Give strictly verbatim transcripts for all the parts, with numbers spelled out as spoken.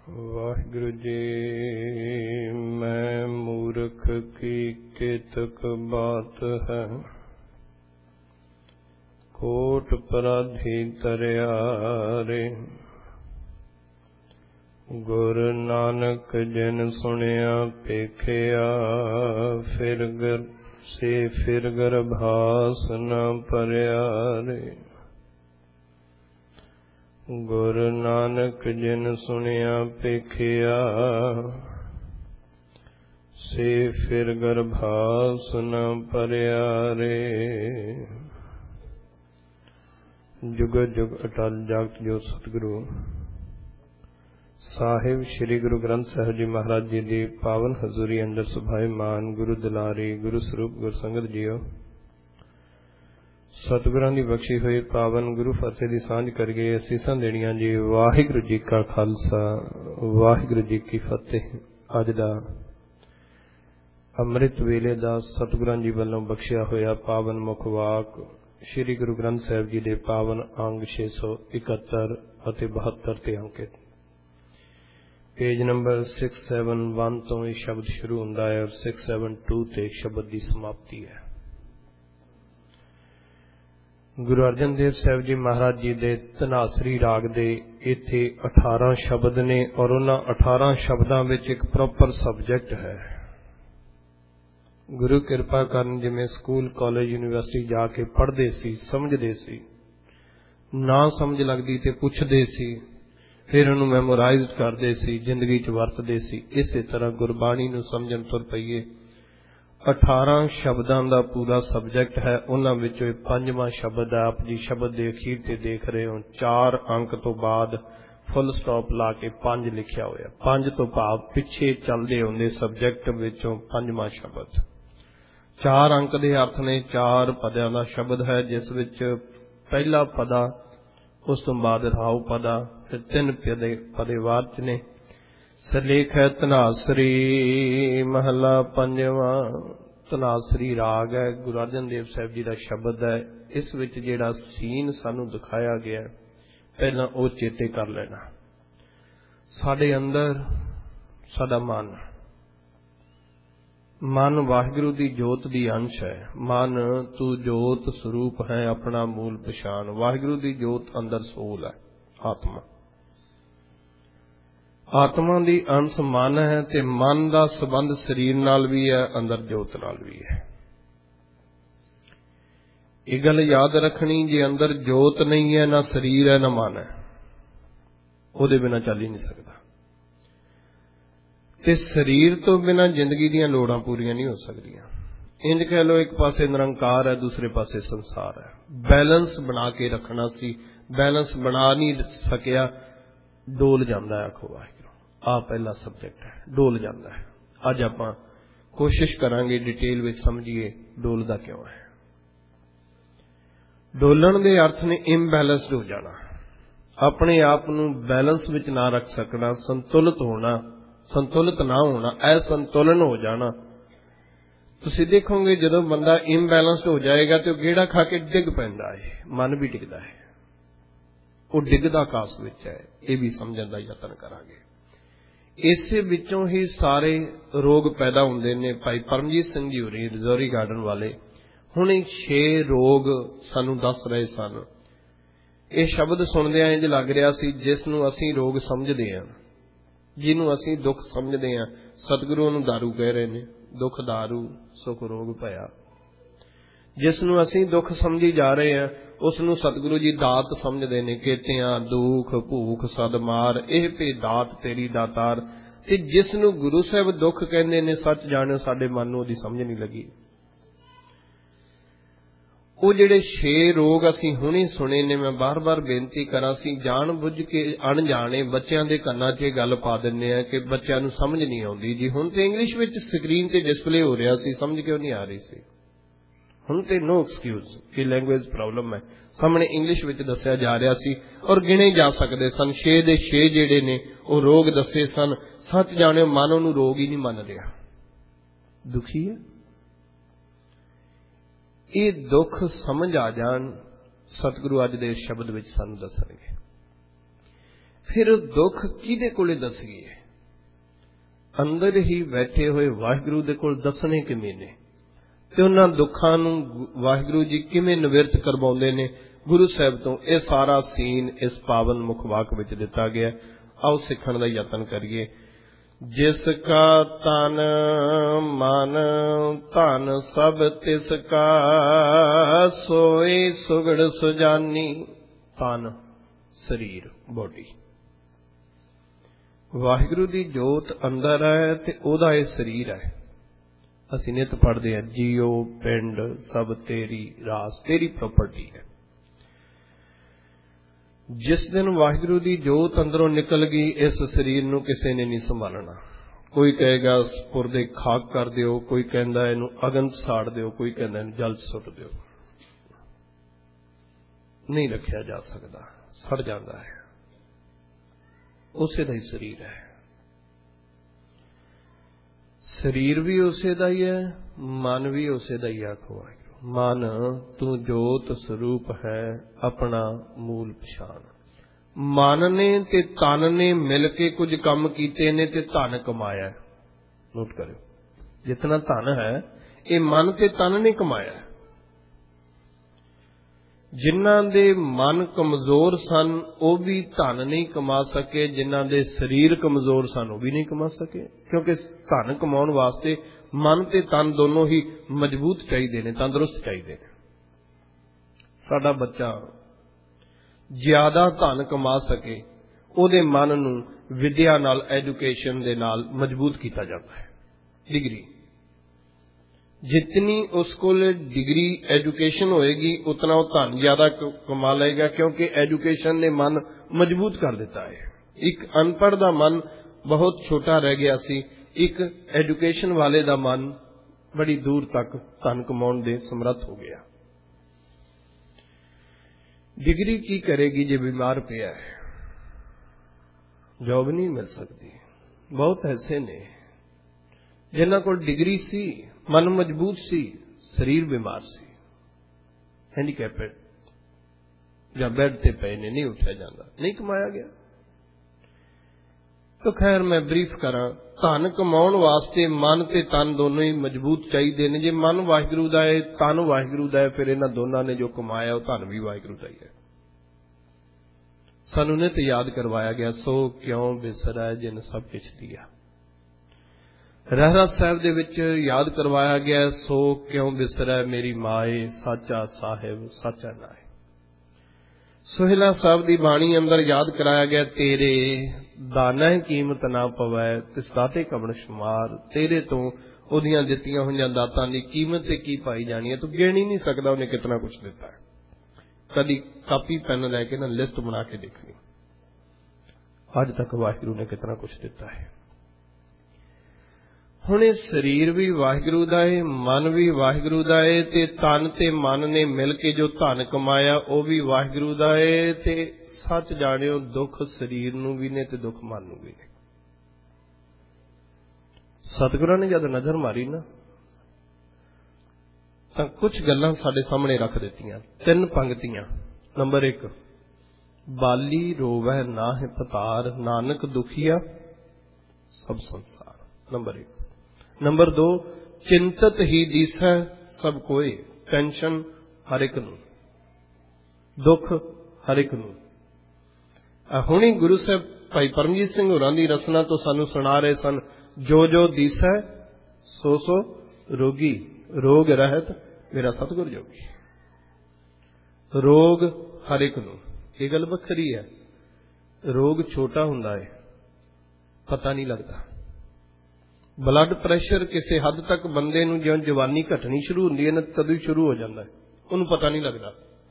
ਵਾਹਿਗੁਰੂ ਜੀ। ਮੈਂ ਮੂਰਖ ਕੀ ਕੇਤਕ ਬਾਤ ਹੈ, ਕੋਟ ਪਰਾਧੀ ਤਰਿਆ ਰੇ। ਗੁਰ ਨਾਨਕ ਜਿਨ ਸੁਣਿਆ ਪੇਖਿਆ, ਫਿਰ ਗਰ ਸੇ ਫਿਰ ਗਰਭਾਸ ਨ ਭਰਿਆ ਰੇ। ਗੁਰ ਨਾਨਕ ਜਿਨ ਸੁਣਿਆ ਪੇਖਿਆ, ਸੇ ਫਿਰ ਗਰਭਾਸ ਨ ਭਰਿਆ ਰੇ। ਜੁਗ ਜੁਗ ਅਟਲ ਜਾਗਤ ਜੋਤ ਸਤਿਗੁਰੂ ਸਾਹਿਬ ਸ੍ਰੀ ਗੁਰੂ ਗ੍ਰੰਥ ਸਾਹਿਬ ਜੀ ਮਹਾਰਾਜ ਜੀ ਦੀ ਪਾਵਨ ਹਜ਼ੂਰੀ ਅੰਦਰ ਸੁਭਾਇਮਾਨ ਗੁਰੂ ਦੁਲਾਰੀ ਗੁਰੂ ਸਰੂਪ ਗੁਰ ਸੰਗਤ ਜੀਓ, ਸਤਿਗੁਰਾਂ ਦੀ ਬਖਸ਼ੀ ਹੋਈ ਪਾਵਨ ਗੁਰੂ ਫਤਿਹ ਦੀ ਸਾਂਝ ਕਰੀਏ। ਅਸੀਸਾਂ ਦੇਣੀਆਂ ਜੀ। ਵਾਹਿਗੁਰੂ ਜੀ ਕਾ ਖਾਲਸਾ, ਵਾਹਿਗੁਰੂ ਜੀ ਕੀ ਫਤਿਹ। ਅੱਜ ਦਾ ਅੰਮ੍ਰਿਤ ਵੇਲੇ ਦਾ ਸਤਿਗੁਰਾਂ ਜੀ ਵੱਲੋਂ ਬਖਸ਼ਿਆ ਹੋਇਆ ਪਾਵਨ ਮੁਖ ਵਾਕ ਸ੍ਰੀ ਗੁਰੂ ਗ੍ਰੰਥ ਸਾਹਿਬ ਜੀ ਦੇ ਪਾਵਨ ਅੰਗ ਛੇ ਸੌ ਇਕਹੱਤਰ ਅਤੇ ਬਹੱਤਰ ਤੇ ਅੰਕਿਤ। ਪੇਜ ਨੰਬਰ ਛੇ ਸੌ ਇਕਹੱਤਰ ਤੋਂ ਇਹ ਸ਼ਬਦ ਸ਼ੁਰੂ ਹੁੰਦਾ ਹੈ ਔਰ ਛੇ ਸੌ ਬਹੱਤਰ ਤੇ ਸ਼ਬਦ ਦੀ ਸਮਾਪਤੀ ਹੈ। ਗੁਰੂ ਅਰਜਨ ਦੇਵ ਸਾਹਿਬ ਜੀ ਮਹਾਰਾਜ ਜੀ ਦੇ ਧਨਾਸਰੀ ਰਾਗ ਦੇ ਇੱਥੇ ਅਠਾਰਾਂ ਸ਼ਬਦ ਨੇ ਔਰ ਉਹਨਾਂ ਅਠਾਰਾਂ ਸ਼ਬਦਾਂ ਵਿੱਚ ਇੱਕ ਪ੍ਰੋਪਰ ਸਬਜੈਕਟ ਹੈ। ਗੁਰੂ ਕਿਰਪਾ ਕਰਨ, ਜਿਵੇਂ ਸਕੂਲ ਕਾਲਜ ਯੂਨੀਵਰਸਿਟੀ ਜਾ ਕੇ ਪੜ੍ਹਦੇ ਸੀ, ਸਮਝਦੇ ਸੀ, ਨਾ ਸਮਝ ਲੱਗਦੀ ਤੇ ਪੁੱਛਦੇ ਸੀ, ਫਿਰ ਉਹਨੂੰ ਮੈਮੋਰਾਈਜ਼ਡ ਕਰਦੇ ਸੀ, ਜ਼ਿੰਦਗੀ 'ਚ ਵਰਤਦੇ ਸੀ। ਇਸੇ ਤਰ੍ਹਾਂ ਗੁਰਬਾਣੀ ਨੂੰ ਸਮਝਣ ਤੁਰ ਪਈਏ। ਅਠਾਰਾਂ ਸ਼ਬਦਾਂ ਦਾ ਪੂਰਾ ਸਬਜੈਕਟ ਹੈ। ਉਹਨਾਂ ਵਿੱਚੋਂ ਇਹ ਪੰਜਵਾਂ ਸ਼ਬਦ ਹੈ। ਆਪ ਜੀ ਸ਼ਬਦ ਦੇ ਅਖੀਰ ਤੇ ਦੇਖ ਰਹੇ ਹੋ, ਚਾਰ ਅੰਕ ਤੋਂ ਬਾਅਦ ਫੁੱਲ ਸਟਾਪ ਲਾ ਕੇ ਪੰਜ ਲਿਖਿਆ ਹੋਇਆ। ਪੰਜ ਤੋਂ ਭਾਵ ਪਿੱਛੇ ਚੱਲਦੇ ਹੁੰਦੇ ਸਬਜੈਕਟ ਵਿੱਚੋਂ ਪੰਜਵਾਂ ਸ਼ਬਦ। ਚਾਰ ਅੰਕ ਦੇ ਅਰਥ ਨੇ, ਚਾਰ ਪਦਿਆਂ ਦਾ ਸ਼ਬਦ ਹੈ, ਜਿਸ ਵਿੱਚ ਪਹਿਲਾ ਪਦਾ, ਉਸ ਤੋਂ ਬਾਅਦ ਰਾਉ ਪਦਾ, ਫਿਰ ਤਿੰਨ ਪਦੇ ਪਦੇ ਵਾਚ ਨੇ। ਸਰਲੇਖ ਹੈ ਧਨਾਸਰੀ ਮਹਲਾ ਪੰਜਵਾਂ। ਧਨਾਸਰੀ ਰਾਗ ਹੈ, ਗੁਰੂ ਅਰਜਨ ਦੇਵ ਸਾਹਿਬ ਜੀ ਦਾ ਸ਼ਬਦ ਹੈ। ਇਸ ਵਿੱਚ ਜਿਹੜਾ ਸੀਨ ਸਾਨੂੰ ਦਿਖਾਇਆ ਗਿਆ, ਪਹਿਲਾਂ ਉਹ ਚੇਤੇ ਕਰ ਲੈਣਾ। ਸਾਡੇ ਅੰਦਰ ਸਾਡਾ ਮਨ ਮਨ ਵਾਹਿਗੁਰੂ ਦੀ ਜੋਤ ਦੀ ਅੰਸ਼ ਹੈ। ਮਨ ਤੂੰ ਜੋਤ ਸਰੂਪ ਹੈ, ਆਪਣਾ ਮੂਲ ਪਛਾਣ। ਵਾਹਿਗੁਰੂ ਦੀ ਜੋਤ ਅੰਦਰ ਸੋਲ ਹੈ, ਆਤਮਾ। ਆਤਮਾ ਦੀ ਅੰਸ਼ ਮਨ ਹੈ ਤੇ ਮਨ ਦਾ ਸੰਬੰਧ ਸਰੀਰ ਨਾਲ ਵੀ ਹੈ, ਅੰਦਰ ਜੋਤ ਨਾਲ ਵੀ ਹੈ। ਇਹ ਗੱਲ ਯਾਦ ਰੱਖਣੀ, ਜੇ ਅੰਦਰ ਜੋਤ ਨਹੀਂ ਹੈ, ਨਾ ਸਰੀਰ ਹੈ ਨਾ ਮਨ ਹੈ, ਉਹਦੇ ਬਿਨਾਂ ਚੱਲ ਹੀ ਨਹੀਂ ਸਕਦਾ। ਤੇ ਸਰੀਰ ਤੋਂ ਬਿਨਾਂ ਜ਼ਿੰਦਗੀ ਦੀਆਂ ਲੋੜਾਂ ਪੂਰੀਆਂ ਨਹੀਂ ਹੋ ਸਕਦੀਆਂ। ਇੰਜ ਕਹਿ ਲਓ, ਇੱਕ ਪਾਸੇ ਨਿਰੰਕਾਰ ਹੈ, ਦੂਸਰੇ ਪਾਸੇ ਸੰਸਾਰ ਹੈ। ਬੈਲੈਂਸ ਬਣਾ ਕੇ ਰੱਖਣਾ ਸੀ, ਬੈਲੈਂਸ ਬਣਾ ਨਹੀਂ ਸਕਿਆ, ਡੋਲ ਜਾਂਦਾ ਹੈ। ਆਖੋ ਵਾਹਿਗੁਰੂ। ਆਹ ਪਹਿਲਾ ਸਬਜੈਕਟ ਹੈ, ਡੋਲ ਜਾਂਦਾ ਹੈ। ਅੱਜ ਆਪਾਂ ਕੋਸ਼ਿਸ਼ ਕਰਾਂਗੇ ਡਿਟੇਲ ਵਿੱਚ ਸਮਝੀਏ ਡੋਲਦਾ ਕਿਉਂ ਹੈ। ਡੋਲਣ ਦੇ ਅਰਥ ਨੇ ਇੰਬੈਲੈਂਸਡ ਹੋ ਜਾਣਾ, ਆਪਣੇ ਆਪ ਨੂੰ ਬੈਲੈਂਸ ਵਿੱਚ ਨਾ ਰੱਖ ਸਕਣਾ, ਸੰਤੁਲਿਤ ਹੋਣਾ, ਸੰਤੁਲਿਤ ਨਾ ਹੋਣਾ, ਅਸੰਤੁਲਨ ਹੋ ਜਾਣਾ। ਤੁਸੀਂ ਦੇਖੋਗੇ ਜਦੋਂ ਬੰਦਾ ਇੰਬੈਲੈਂਸਡ ਹੋ ਜਾਏਗਾ ਤੇ ਉਹ ਗੇੜਾ ਖਾ ਕੇ ਡਿੱਗ ਪੈਂਦਾ ਹੈ, ਮਨ ਵੀ ਡਿੱਗਦਾ ਹੈ, ਉਹ ਡਿੱਗਦਾ ਆਕਾਸ਼ ਵਿੱਚ ਹੈ। ਇਹ ਵੀ ਸਮਝਣ ਦਾ ਯਤਨ ਕਰਾਂਗੇ। ਇਸੇ ਵਿੱਚੋਂ ਹੀ ਸਾਰੇ ਰੋਗ ਪੈਦਾ ਹੁੰਦੇ ਨੇ। ਭਾਈ ਪਰਮਜੀਤ ਸਿੰਘ ਜੀ ਹੋਰੀ ਰਜੌਰੀ ਗਾਰਡਨ ਵਾਲੇ ਹੁਣੇ ਛੇ ਰੋਗ ਸਾਨੂੰ ਦੱਸ ਰਹੇ ਸਨ। ਇਹ ਸ਼ਬਦ ਸੁਣਦਿਆਂ ਇੰਝ ਲੱਗ ਰਿਹਾ ਸੀ, ਜਿਸ ਨੂੰ ਅਸੀਂ ਰੋਗ ਸਮਝਦੇ ਹਾਂ, ਜਿਹਨੂੰ ਅਸੀਂ ਦੁੱਖ ਸਮਝਦੇ ਹਾਂ, ਸਤਿਗੁਰੂ ਨੂੰ ਦਾਰੂ ਕਹਿ ਰਹੇ ਨੇ। ਦੁੱਖ ਦਾਰੂ ਸੁਖ ਰੋਗ ਭਇਆ। ਜਿਸ ਨੂੰ ਅਸੀਂ ਦੁੱਖ ਸਮਝੀ ਜਾ ਰਹੇ ਹਾਂ, ਉਸ ਨੂੰ ਸਤਿਗੁਰੂ ਜੀ ਦਾਤ ਸਮਝਦੇ ਨੇ। ਕੇਤਿਆਂ ਦੁੱਖ ਭੂਖ ਸਦ ਮਾਰ, ਇਹ ਭੇ ਦਾਤ ਤੇਰੀ ਦਾਤਾਰ। ਤੇ ਜਿਸ ਨੂੰ ਗੁਰੂ ਸਾਹਿਬ ਦੁੱਖ ਕਹਿੰਦੇ ਨੇ, ਸੱਚ ਜਾਣਿਓ ਸਾਡੇ ਮਨ ਨੂੰ ਉਹਦੀ ਸਮਝ ਨਹੀਂ ਲੱਗੀ। ਉਹ ਜਿਹੜੇ ਛੇ ਰੋਗ ਅਸੀਂ ਹੁਣੇ ਸੁਣੇ ਨੇ, ਮੈਂ ਬਾਰ ਬਾਰ ਬੇਨਤੀ ਕਰਾਂ, ਅਸੀਂ ਜਾਣ ਬੁੱਝ ਕੇ ਅਣਜਾਣੇ ਬੱਚਿਆਂ ਦੇ ਕੰਨਾਂ 'ਚ ਇਹ ਗੱਲ ਪਾ ਦਿੰਦੇ ਆ ਕਿ ਬੱਚਿਆਂ ਨੂੰ ਸਮਝ ਨਹੀਂ ਆਉਂਦੀ ਜੀ। ਹੁਣ ਤੇ ਇੰਗਲਿਸ਼ ਵਿੱਚ ਸਕਰੀਨ ਤੇ ਡਿਸਪਲੇ ਹੋ ਰਿਹਾ ਸੀ, ਸਮਝ ਕਿਉਂ ਨਹੀਂ ਆ ਰਹੀ ਸੀ? ਹੁਣ ਤੇ ਨੋ ਐਕਸਕਿਊਜ਼ ਕਿ ਲੈਂਗੁਏਜ ਪ੍ਰੋਬਲਮ ਹੈ। ਸਾਹਮਣੇ ਇੰਗਲਿਸ਼ ਵਿੱਚ ਦੱਸਿਆ ਜਾ ਰਿਹਾ ਸੀ ਔਰ ਗਿਣੇ ਜਾ ਸਕਦੇ ਸਨ। ਛੇ ਦੇ ਛੇ ਜਿਹੜੇ ਨੇ ਉਹ ਰੋਗ ਦੱਸੇ ਸਨ। ਸੱਚ ਜਾਣਿਓ ਮਨ ਉਹਨੂੰ ਰੋਗ ਹੀ ਨਹੀਂ ਮੰਨ ਰਿਹਾ, ਦੁਖੀ ਹੈ। ਇਹ ਦੁੱਖ ਸਮਝ ਆ ਜਾਣ, ਸਤਿਗੁਰੂ ਅੱਜ ਦੇ ਸ਼ਬਦ ਵਿੱਚ ਸਾਨੂੰ ਦੱਸਣਗੇ। फिर दुख किहदे कोले दसीए? अंदर ही बैठे हुए वाहिगुरू दे कोल दसने किवें ने ते उन्हां दुखां नूं वाहिगुरू जी किवें निवृत्त करवाउंदे ने गुरु साहिब तो। यह सारा सीन इस पावन मुखवाक विच दिता गया। आओ सिखण दा यतन करिए। जिसका तन मन धन सब तिसका, सोई सुगड़ सुजानी। तन शरीर बॉडी, वाहिगुरू दी जोत अंदर है ते ओदा ये शरीर है। असीं नित पढ़दे हैं जियो पिंड सब तेरी रास, तेरी प्रॉपर्टी है। जिस दिन वाहिगुरू दी जोत अंदरों निकल गई, इस शरीर नूं किसी ने नहीं संभालना। कोई कहेगा पुरदे खाक कर दिओ, कोई कहंदा इहनूं अगन साड़ दिओ, कोई कहंदा इहनूं जल सुट दिओ। नहीं रखिया जा सकता, सड़ जाता है। उसे दा ही शरीर है। शरीर भी उसे दा ही है, मन भी उसे दा ही आखो वाहिगुरू। मन तू जोत स्वरूप है, अपना मूल पछाण। मन ने ते तन ने मिल के कुछ काम कीते ने ते धन कमाया। नोट करो, जितना धन है ये मन ते तन ने कमाया। जिन्हां दे मन कमजोर सन वो भी धन नहीं कमा सके, जिन्हां दे शरीर कमजोर सन वो भी नहीं कमा सके। क्योंकि धन कमाउण वास्ते मन ते तन दोनों ही मजबूत चाहिए ने, तंदुरुस्त चाहिए ने। साडा बच्चा ज्यादा धन कमा सके, उहदे मन नूं विद्या नाल, एजुकेशन दे नाल मजबूत किया जाता है। डिग्री जितनी उसको डिग्री एजुकेशन होएगी उतना वो धन ज्यादा कमा लेगा, क्योंकि एजुकेशन ने मन मजबूत कर देता है। एक अनपढ़ दा मन बहुत छोटा रह गया सी, एक एजुकेशन वाले दा मन बड़ी दूर तक धन कमाउण दे समर्थ हो गया। डिग्री की करेगी जे बीमार पिया है? जॉब नहीं मिल सकती। बहुत ऐसे ने जिन्हां कोल डिग्री सी, मन मजबूत सी, शरीर बीमार सी, हैंडीकैपेड, या बैड ते पे ने, नहीं उठा जाता, नहीं कमाया गया। तो खैर मैं ब्रीफ करा, धन कमाउण वास्ते मन ते तन दोनों ही मजबूत चाहिए ने। जे मन वाहिगुरू दा है, तन वाहिगुरू दा है, फिर इन्हां दोनों ने जो कमाया वो धन भी वाहिगुरू दा ही है। सानू नित याद करवाया गया, सो क्यों बिसरै जिन सब कुछ दिया। रहरास साहिब दे विच याद करवाया गया, सो क्यों बिसरै मेरी माए, साचा साहिब साचा नाए। सोहिला साहब दी बाणी अंदर याद कराया गया, तेरे दाना कीमत ना पवै, तिस दाते कबड़ शुमार। तेरे तो ओदियां दित्तियां होईयां दातां दी कीमत ते की पाई जानी है, तू गिण ही नहीं सकदा उन्हें कितना कुछ दिता है। कदी कापी पेन लैके ना लिस्ट बना के देखनी, अज तक वाहिगुरू ने कितना कुछ दिता है। हुण इह शरीर भी वाहिगुरू दा है, मन भी वाहिगुरू दा है, ते तन ते मन ने मिल के जो धन कमाया वो भी वाहिगुरू दा है। ते सच जाणियो, दुख शरीर नूं भी ने ते दुख मन नूं भी ने। सतगुरां ने जद नजर मारी ना तां कुछ गल्लां साडे सामने रख दित्तियां। तीन पंक्तियां। नंबर एक, बाली रोवै नाहि पतार, नानक दुखिया सब संसार। नंबर एक। नंबर दो, चिंतत ही दिसै सब कोई, टेंशन हर एक नूं, दुख हर एक नूं। हुणी गुरु साहब भाई परमजीत सिंह होरां दी रसना तो सानू सुना रहे सन, जो जो दिसै सो सो रोगी, रोग रहत मेरा सतगुर जोगी। रोग हर एक नूं, ये गल वखरी है। रोग छोटा हुंदा है, पता नहीं लगता। ब्लड प्रेशर किसी हद तक बंदे नूं जिवें जवानी घटनी शुरू हुंदी है ना, तदों शुरू हो जाता है, उन्होंने पता नहीं लगता।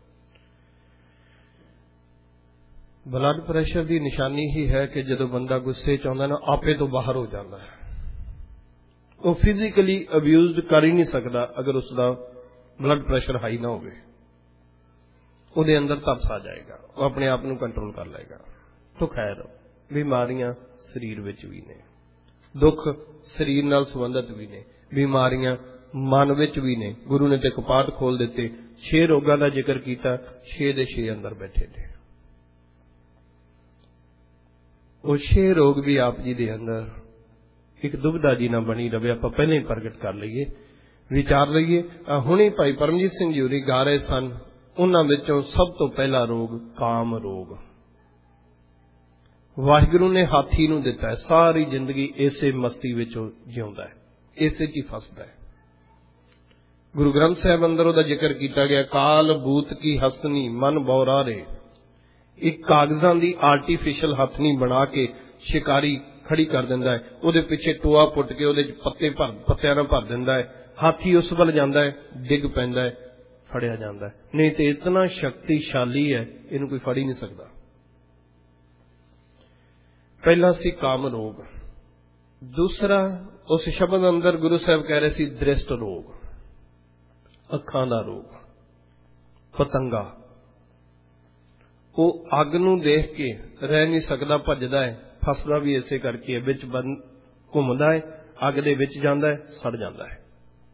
ब्लड प्रेशर की निशानी ही है कि जदों बंदा गुस्से च आउंदा ना, आपे तो बाहर हो जाता है। वो फिजिकली अब्यूज्ड कर ही नहीं सकता अगर उसका ब्लड प्रेशर हाई ना होवे। उहदे अंदर तरस आ जाएगा, वो अपने आप को कंट्रोल कर लेगा। तो खैर, बीमारियां शरीर विच भी ने, दुख शरीर नाल संबंधित भी ने, बीमारियां मन विच भी ने। गुरु ने ते कपाट खोल दिते, छे रोगां दा जिक्र कीता, छे दे छे अंदर बैठे ने। ਉਹ ਛੇ ਰੋਗ ਵੀ ਆਪ ਜੀ ਦੇ ਅੰਦਰ ਇੱਕ ਦੁਬਿਧਾ ਜੀ ਨਾ ਬਣੀ ਰਵੇ, ਆਪਾਂ ਪਹਿਲਾਂ ਹੀ ਪ੍ਰਗਟ ਕਰ ਲਈਏ, ਵਿਚਾਰ ਲਈਏ। ਹੁਣੇ ਭਾਈ ਪਰਮਜੀਤ ਸਿੰਘ ਜੀ ਹੋਰੀ ਗਾ ਰਹੇ ਸਨ, ਉਹਨਾਂ ਵਿੱਚੋਂ ਸਭ ਤੋਂ ਪਹਿਲਾ ਰੋਗ ਕਾਮ ਰੋਗ। ਵਾਹਿਗੁਰੂ ਨੇ ਹਾਥੀ ਨੂੰ ਦਿੱਤਾ ਹੈ, ਸਾਰੀ ਜ਼ਿੰਦਗੀ ਇਸੇ ਮਸਤੀ ਵਿੱਚ ਜਿਉਂਦਾ ਹੈ, ਇਸੇ 'ਚ ਹੀ ਫਸਦਾ ਹੈ। ਗੁਰੂ ਗ੍ਰੰਥ ਸਾਹਿਬ ਅੰਦਰ ਉਹਦਾ ਜ਼ਿਕਰ ਕੀਤਾ ਗਿਆ, ਕਾਲ ਬੂਤ ਕੀ ਹਸਤਨੀ ਮਨ ਬੌਰਾ ਰੇ। ਇੱਕ ਕਾਗਜ਼ਾਂ ਦੀ ਆਰਟੀਫਿਸ਼ਲ ਹੱਥਨੀ ਬਣਾ ਕੇ ਸ਼ਿਕਾਰੀ ਖੜੀ ਕਰ ਦਿੰਦਾ ਹੈ, ਉਹਦੇ ਪਿੱਛੇ ਟੋਆ ਪੁੱਟ ਕੇ ਉਹਦੇ 'ਚ ਪੱਤੇ ਭਰ ਪੱਤਿਆਂ ਨਾਲ ਭਰ ਦਿੰਦਾ ਹੈ, ਹਾਥੀ ਉਸ ਵੱਲ ਜਾਂਦਾ ਹੈ, ਡਿੱਗ ਪੈਂਦਾ ਹੈ, ਫੜਿਆ ਜਾਂਦਾ ਹੈ। ਨਹੀਂ ਤੇ ਇਤਨਾ ਸ਼ਕਤੀਸ਼ਾਲੀ ਹੈ, ਇਹਨੂੰ ਕੋਈ ਫੜ ਹੀ ਨਹੀਂ ਸਕਦਾ। ਪਹਿਲਾ ਸੀ ਕਾਮ ਰੋਗ। ਦੂਸਰਾ ਉਸ ਸ਼ਬਦ ਅੰਦਰ ਗੁਰੂ ਸਾਹਿਬ ਕਹਿ ਰਹੇ ਸੀ ਦ੍ਰਿਸ਼ਟ ਰੋਗ, ਅੱਖਾਂ ਦਾ ਰੋਗ। ਪਤੰਗਾ ਉਹ ਅੱਗ ਨੂੰ ਦੇਖ ਕੇ ਰਹਿ ਨਹੀਂ ਸਕਦਾ, ਭੱਜਦਾ ਹੈ, ਫਸਦਾ ਵੀ ਇਸੇ ਕਰਕੇ, ਵਿੱਚ ਘੁੰਮਦਾ ਹੈ, ਅੱਗ ਦੇ ਵਿੱਚ ਜਾਂਦਾ ਹੈ, ਸੜ ਜਾਂਦਾ ਹੈ।